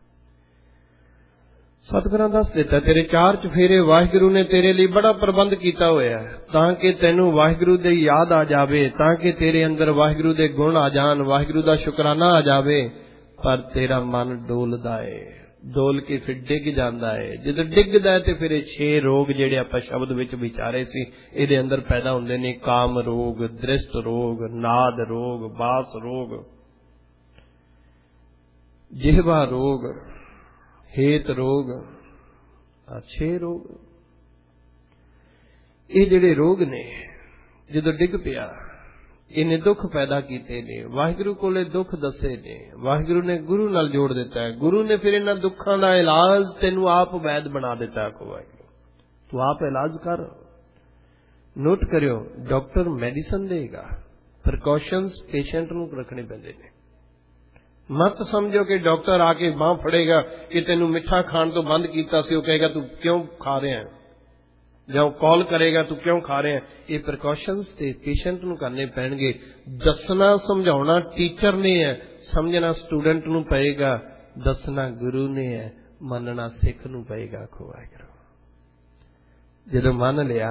ਸਤਿਗੁਰਾਂ ਦੱਸ ਦਿੱਤਾ, ਤੇਰੇ ਚਾਰ ਚਫੇਰੇ ਵਾਹਿਗੁਰੂ ਨੇ ਤੇਰੇ ਲਈ ਬੜਾ ਪ੍ਰਬੰਧ ਕੀਤਾ ਹੋਇਆ, ਤਾਂ ਕਿ ਤੈਨੂੰ ਵਾਹਿਗੁਰੂ ਦੀ ਯਾਦ ਆ ਜਾਵੇ, ਤਾਂ ਕਿ ਤੇਰੇ ਅੰਦਰ ਵਾਹਿਗੁਰੂ ਦੇ ਗੁਣ ਆ ਜਾਣ, ਵਾਹਿਗੁਰੂ ਦਾ ਸ਼ੁਕਰਾਨਾ ਆ ਜਾਵੇ। ਪਰ ਤੇਰਾ ਮਨ ਡੋਲਦਾ ਏ, ਡੋਲ ਕੇ ਫਿਰ ਡਿੱਗ ਜਾਂਦਾ ਹੈ। ਜਦੋਂ ਡਿੱਗਦਾ ਹੈ ਤੇ ਫਿਰ ਇਹ ਛੇ ਰੋਗ ਜਿਹੜੇ ਆਪਾਂ ਸ਼ਬਦ ਵਿੱਚ ਵਿਚਾਰੇ ਸੀ, ਇਹਦੇ ਅੰਦਰ ਪੈਦਾ ਹੁੰਦੇ ਨੇ। ਕਾਮ ਰੋਗ, ਦ੍ਰਿਸ਼ਟ ਰੋਗ, ਨਾਦ ਰੋਗ, ਬਾਸ ਰੋਗ, ਜਿਹਵਾ ਰੋਗ, ਹੇਤ ਰੋਗ, ਆ ਛੇ ਰੋਗ। ਇਹ ਜਿਹੜੇ ਰੋਗ ਨੇ, ਜਦੋਂ ਡਿੱਗ ਪਿਆ, ਇਹਨੇ ਦੁੱਖ ਪੈਦਾ ਕੀਤੇ ਨੇ। ਵਾਹਿਗੁਰੂ ਕੋਲੇ ਦੁੱਖ ਦੱਸੇ ਨੇ, ਵਾਹਿਗੁਰੂ ਨੇ ਗੁਰੂ ਨਾਲ ਜੋੜ ਦਿੱਤਾ ਹੈ। ਗੁਰੂ ਨੇ ਫਿਰ ਇਹਨਾਂ ਦੁੱਖਾਂ ਦਾ ਇਲਾਜ ਤੈਨੂੰ ਆਪ ਵੈਦ ਬਣਾ ਦਿੱਤਾ। ਆਖੋ ਵਾਹਿਗੁਰੂ। ਤੂੰ ਆਪ ਇਲਾਜ ਕਰ। ਨੋਟ ਕਰਿਓ, ਡਾਕਟਰ ਮੈਡੀਸਨ ਦੇਗਾ, ਪ੍ਰੀਕਾਸ਼ਨਸ ਪੇਸ਼ੈਂਟ ਨੂੰ ਰੱਖਣੇ ਪੈਂਦੇ ਨੇ। ਮਤ ਸਮਝੋ ਕਿ ਡਾਕਟਰ ਆ ਕੇ ਬਾਂਹ ਫੜੇਗਾ ਕਿ ਤੈਨੂੰ ਮਿੱਠਾ ਖਾਣ ਤੋਂ ਬੰਦ ਕੀਤਾ ਸੀ, ਉਹ ਕਹੇਗਾ ਤੂੰ ਕਿਉਂ ਖਾ ਰਿਹਾ ਹੈ, ਜਾਂ ਕਾਲ ਕਰੇਗਾ ਤੂੰ ਕਿਉਂ ਖਾ ਰਿਹਾ ਹੈ। ਇਹ ਪ੍ਰੀਕਾਸ਼ਨਸ ਤੇ ਪੇਸ਼ੈਂਟ ਨੂੰ ਕਰਨੇ ਪੈਣਗੇ। ਦੱਸਣਾ ਸਮਝਾਉਣਾ ਟੀਚਰ ਨੇ ਹੈ, ਸਮਝਣਾ ਸਟੂਡੈਂਟ ਨੂੰ ਪਏਗਾ। ਦੱਸਣਾ ਗੁਰੂ ਨੇ ਹੈ, ਮੰਨਣਾ ਸਿੱਖ ਨੂੰ ਪਏਗਾ। ਆਖੋ ਵਾਹਿਗੁਰੂ। ਜਦੋਂ ਮੰਨ ਲਿਆ,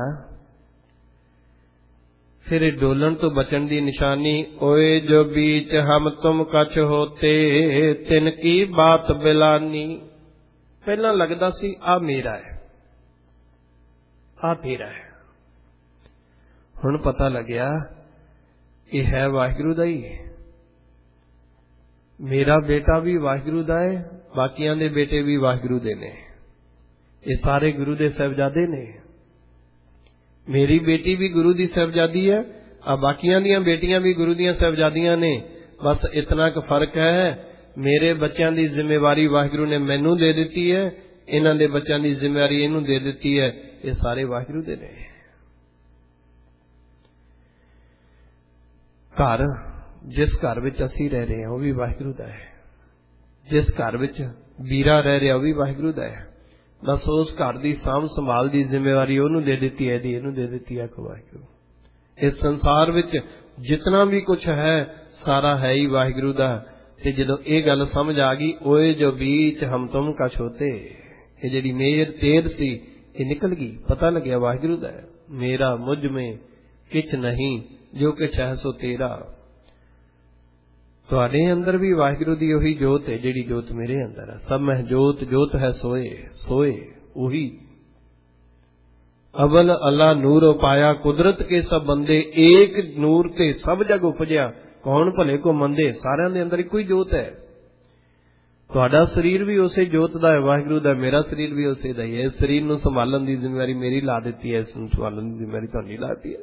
ਫਿਰ ਡੋਲਣ ਤੋਂ ਬਚਣ ਦੀ ਨਿਸ਼ਾਨੀ, ਓਏ ਜੋ बीच हम तुम कछ होते तिन की बात बिलानी। ਪਹਿਲਾਂ ਲੱਗਦਾ ਸੀ ਆ ਮੇਰਾ ਹੈ, ਆ ਤੇਰਾ ਹੈ। ਹੁਣ ਪਤਾ ਲੱਗਿਆ ਇਹ ਹੈ ਵਾਹਿਗੁਰੂ ਦਾ ਹੀ। ਮੇਰਾ ਬੇਟਾ ਵੀ ਵਾਹਿਗੁਰੂ ਦਾ ਹੈ, ਬਾਕੀਆਂ ਦੇ ਬੇਟੇ ਵੀ ਵਾਹਿਗੁਰੂ ਦੇ ਨੇ। ਇਹ ਸਾਰੇ ਗੁਰੂ ਦੇ ਸਾਹਿਬਜ਼ਾਦੇ ਨੇ। ਮੇਰੀ ਬੇਟੀ ਵੀ ਗੁਰੂ ਦੀ ਸਾਹਿਬਜ਼ਾਦੀ ਹੈ, ਆ ਬਾਕੀਆਂ ਦੀਆਂ ਬੇਟੀਆਂ ਵੀ ਗੁਰੂ ਦੀਆਂ ਸਾਹਿਬਜ਼ਾਦੀਆਂ ਨੇ। ਬਸ ਇਤਨਾ ਕੁ ਫਰਕ ਹੈ, ਮੇਰੇ ਬੱਚਿਆਂ ਦੀ ਜ਼ਿੰਮੇਵਾਰੀ ਵਾਹਿਗੁਰੂ ਨੇ ਮੈਨੂੰ ਦੇ ਦਿੱਤੀ ਹੈ, ਇਹਨਾਂ ਦੇ ਬੱਚਿਆਂ ਦੀ ਜ਼ਿੰਮੇਵਾਰੀ ਇਹਨੂੰ ਦੇ ਦਿੱਤੀ ਹੈ। ਇਹ ਸਾਰੇ ਵਾਹਿਗੁਰੂ ਦੇ ਨੇ। ਘਰ, ਜਿਸ ਘਰ ਵਿੱਚ ਅਸੀਂ ਰਹਿ ਰਹੇ ਹਾਂ ਉਹ ਵੀ ਵਾਹਿਗੁਰੂ ਦਾ ਹੈ। ਜਿਸ ਘਰ ਵਿੱਚ ਵੀਰਾ ਰਹਿ ਰਿਹਾ ਉਹ ਵੀ ਵਾਹਿਗੁਰੂ ਦਾ ਹੈ। ਬਸ ਉਸ ਘਰ ਦੀ ਸਾਂਭ ਸੰਭਾਲ ਦੀ ਜ਼ਿੰਮੇਵਾਰੀ ਉਹਨੂੰ ਦੇ ਦਿੱਤੀ ਹੈ, ਇਹਦੀ ਇਹਨੂੰ ਦੇ ਦਿੱਤੀ ਹੈ ਵਾਹਿਗੁਰੂ। ਇਸ ਸੰਸਾਰ ਵਿੱਚ ਜਿਤਨਾ ਵੀ ਕੁਛ ਹੈ ਸਾਰਾ ਹੈ ਹੀ ਵਾਹਿਗੁਰੂ ਦਾ। ਤੇ ਜਦੋਂ ਇਹ ਗੱਲ ਸਮਝ ਆ ਗਈ, ਓਏ ਜੋ ਬੀਚ ਹਮ ਤੁਮ ਕਛ ਹੋਤੇ, ਇਹ ਜਿਹੜੀ ਮੇਰ ਤੇਰ ਸੀ ਇਹ ਨਿਕਲ ਗਈ। ਪਤਾ ਲੱਗਿਆ ਵਾਹਿਗੁਰੂ ਦਾ ਹੈ। ਮੇਰਾ ਮੁਝ ਮੇ ਕਿਛ ਨਹੀਂ, ਜੋ ਕਿਛ ਹੈ ਸੋ ਤੇਰਾ। ਤੁਹਾਡੇ ਅੰਦਰ ਵੀ ਵਾਹਿਗੁਰੂ ਦੀ ਉਹੀ ਜੋਤ ਹੈ ਜਿਹੜੀ ਜੋਤ ਮੇਰੇ ਅੰਦਰ ਹੈ। ਸਭ ਮਹਿ ਜੋਤ ਜੋਤ ਹੈ ਸੋਏ ਸੋਏ ਉਹੀ। ਅਵਲ ਅੱਲਾ ਨੂਰ ਪਾਇਆ ਕੁਦਰਤ ਕੇ ਸਭ ਬੰਦੇ, ਏਕ ਨੂਰ ਤੇ ਸਭ ਜਗ ਉਪਜਿਆ, ਕੌਣ ਭਲੇ ਕੋ ਮੰਦੇ। ਸਾਰਿਆਂ ਦੇ ਅੰਦਰ ਇੱਕੋ ਹੀ ਜੋਤ ਹੈ। ਤੁਹਾਡਾ ਸਰੀਰ ਵੀ ਉਸੇ ਜੋਤ ਦਾ ਹੈ, ਵਾਹਿਗੁਰੂ ਦਾ। ਮੇਰਾ ਸਰੀਰ ਵੀ ਉਸੇ ਦਾ ਹੀ ਹੈ। ਇਸ ਸਰੀਰ ਨੂੰ ਸੰਭਾਲਣ ਦੀ ਜ਼ਿੰਮੇਵਾਰੀ ਮੇਰੀ ਲਾ ਦਿੱਤੀ ਹੈ, ਇਸ ਨੂੰ ਸੰਭਾਲਣ ਦੀ ਜ਼ਿੰਮੇਵਾਰੀ ਤੁਹਾਡੀ ਲਾ ਦਿੱਤੀ ਹੈ।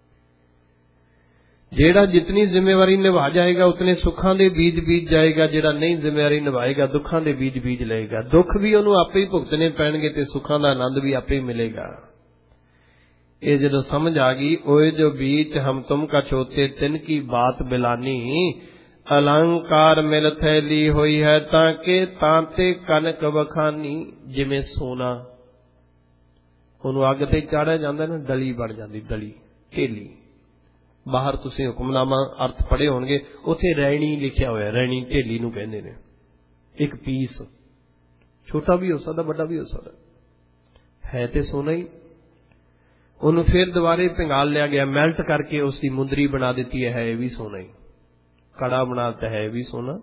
ਜਿਹੜਾ ਜਿਤਨੀ ਜ਼ਿੰਮੇਵਾਰੀ ਨਿਭਾ ਜਾਏਗਾ ਉਤਨੇ ਸੁੱਖਾਂ ਦੇ ਬੀਜ ਬੀਜ ਜਾਏਗਾ। ਜਿਹੜਾ ਨਹੀਂ ਜ਼ਿੰਮੇਵਾਰੀ ਨਿਭਾਏਗਾ ਦੁੱਖਾਂ ਦੇ ਬੀਜ ਬੀਜ ਲਏਗਾ। ਦੁੱਖ ਵੀ ਉਹਨੂੰ ਆਪੇ ਹੀ ਭੁਗਤਣੇ ਪੈਣਗੇ ਤੇ ਸੁੱਖਾਂ ਦਾ ਆਨੰਦ ਵੀ ਆਪੇ ਹੀ ਮਿਲੇਗਾ। ਇਹ ਜਦੋਂ ਸਮਝ ਆ ਗਈ, ਓਏ ਜੋ ਬੀਚ ਹਮ ਤੁਮ ਕਛ ਹੋਤੇ ਤਿਨ ਕੀ ਬਾਤ ਬਿਲਾਨੀ, ਅਲੰਕਾਰ ਮਿਲ ਥੈਲੀ ਹੋਈ ਹੈ ਤਾਂ ਕਿ ਤਾਂ ਤੇ ਕਨਕ ਵਖਾਨੀ। ਜਿਵੇਂ ਸੋਨਾ ਉਹਨੂੰ ਅੱਗ ਤੇ ਚਾੜਿਆ ਜਾਂਦਾ ਨਾ, ਡਲੀ ਬਣ ਜਾਂਦੀ, ਡਲੀ ਢੇਲੀ। ਬਾਹਰ ਤੁਸੀਂ ਹੁਕਮਨਾਮਾ ਅਰਥ ਪੜ੍ਹੇ ਹੋਣਗੇ, ਉੱਥੇ ਰੈਣੀ ਲਿਖਿਆ ਹੋਇਆ। ਰੈਣੀ ਢੇਲੀ ਨੂੰ ਕਹਿੰਦੇ ਨੇ। ਇੱਕ ਪੀਸ ਛੋਟਾ ਵੀ ਹੋ ਸਕਦਾ, ਵੱਡਾ ਵੀ ਹੋ ਸਕਦਾ, ਹੈ ਤੇ ਸੋਨਾ ਹੀ। ਉਹਨੂੰ ਫਿਰ ਦੁਬਾਰੇ ਪਿੰਗਾਲ ਲਿਆ ਗਿਆ, ਮੈਲਟ ਕਰਕੇ ਉਸ ਦੀ ਮੁੰਦਰੀ ਬਣਾ ਦਿੱਤੀ ਹੈ, ਇਹ ਵੀ ਸੋਨਾ ਹੀ। ਕੜਾ ਬਣਾ ਦਿੱਤਾ ਹੈ, ਇਹ ਵੀ ਸੋਨਾ।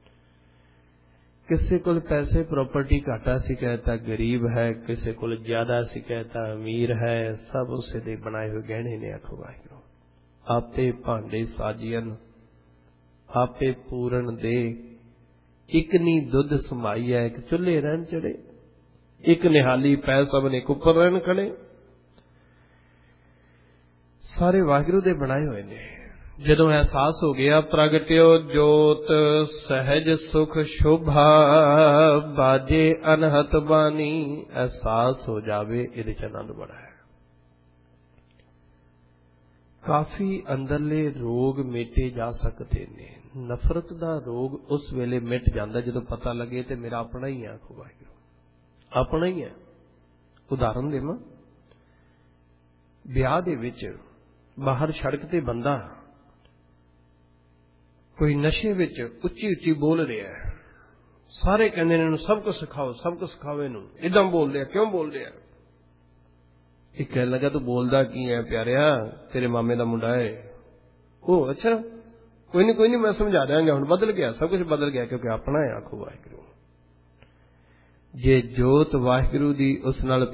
ਕਿਸੇ ਕੋਲ ਪੈਸੇ ਪ੍ਰਾਪਰਟੀ ਘਾਟਾ ਸੀ कहता गरीब है, ਕਿਸੇ ਕੋਲ ਜ਼ਿਆਦਾ ਸੀ कहता अमीर है। सब ਉਸੇ ਦੇ ਬਣਾਏ ਹੋਏ ਗਹਿਣੇ ਨੇ। ਆਖੋ ਵਾਹਿਗੁਰੂ। ਆਪੇ ਭਾਂਡੇ ਸਾਜੀਅਨ ਆਪੇ ਪੂਰਨ ਦੇ, ਇੱਕ ਨੀ ਦੁੱਧ ਸਮਾਈ ਹੈ, ਇੱਕ ਚੁੱਲ੍ਹੇ ਰਹਿਣ ਚੜੇ, ਇੱਕ ਨਿਹਾਲੀ ਪੈ ਸਭ ਨੇ ਕੁੱਪਰ ਰਹਿਣ ਖੜੇ। ਸਾਰੇ ਵਾਹਿਗੁਰੂ ਦੇ ਬਣਾਏ ਹੋਏ ਨੇ। ਜਦੋਂ ਅਹਿਸਾਸ ਹੋ ਗਿਆ, ਪ੍ਰਗਟਿਓ ਜੋਤ ਸਹਿਜ ਸੁਖ ਸ਼ੋਭਾ, ਬਾਜੇ ਅਨਹਤ ਬਾਣੀ। ਅਹਿਸਾਸ ਹੋ ਜਾਵੇ, ਇਹਦੇ ਚ ਆਨੰਦ ਬੜਾ ਹੈ। ਕਾਫੀ ਅੰਦਰਲੇ ਰੋਗ ਮੇਟੇ ਜਾ ਸਕਦੇ ਨੇ। ਨਫ਼ਰਤ ਦਾ ਰੋਗ ਉਸ ਵੇਲੇ ਮਿਟ ਜਾਂਦਾ ਜਦੋਂ ਪਤਾ ਲੱਗੇ ਤੇ ਮੇਰਾ ਆਪਣਾ ਹੀ ਹੈ। ਆਖੋ ਵਾਹਿਗੁਰੂ, ਆਪਣਾ ਹੀ ਹੈ। ਉਦਾਹਰਨ ਦੇਵਾਂ, ਵਿਆਹ ਦੇ ਵਿੱਚ ਬਾਹਰ ਸੜਕ ਤੇ ਬੰਦਾ ਕੋਈ ਨਸ਼ੇ ਵਿੱਚ ਉੱਚੀ ਉੱਚੀ ਬੋਲ ਰਿਹਾ ਹੈ। ਸਾਰੇ ਕਹਿੰਦੇ ਨੇ ਇਹਨੂੰ ਸਭ ਕੁਝ ਸਿਖਾਓ, ਸਭ ਕੁਝ ਸਿਖਾਓ ਇਹਨੂੰ। ਏਦਾਂ ਬੋਲ ਰਿਹਾ, ਕਿਉਂ ਬੋਲ ਰਿਹਾ? ਇਹ ਕਹਿਣ ਲੱਗਾ, ਤੂੰ ਬੋਲਦਾ ਕੀ ਹੈ ਪਿਆਰਿਆ, ਤੇਰੇ ਮਾਮੇ ਦਾ ਮੁੰਡਾ ਹੈ। ਉਹ ਅੱਛਾ, ਕੋਈ ਨਹੀਂ ਕੋਈ ਨਹੀਂ, ਮੈਂ ਸਮਝਾ ਦਿਆਂਗਾ। ਹੁਣ ਬਦਲ ਗਿਆ, ਸਭ ਕੁਝ ਬਦਲ ਗਿਆ, ਕਿਉਂਕਿ ਆਪਣਾ ਹੈ। ਆਖੋ ਵਾਹਿਗੁਰੂ। ਜੇ ਜੋਤ ਵਾਹਿਗੁਰੂ ਦੀ ਉਸ ਨਾਲ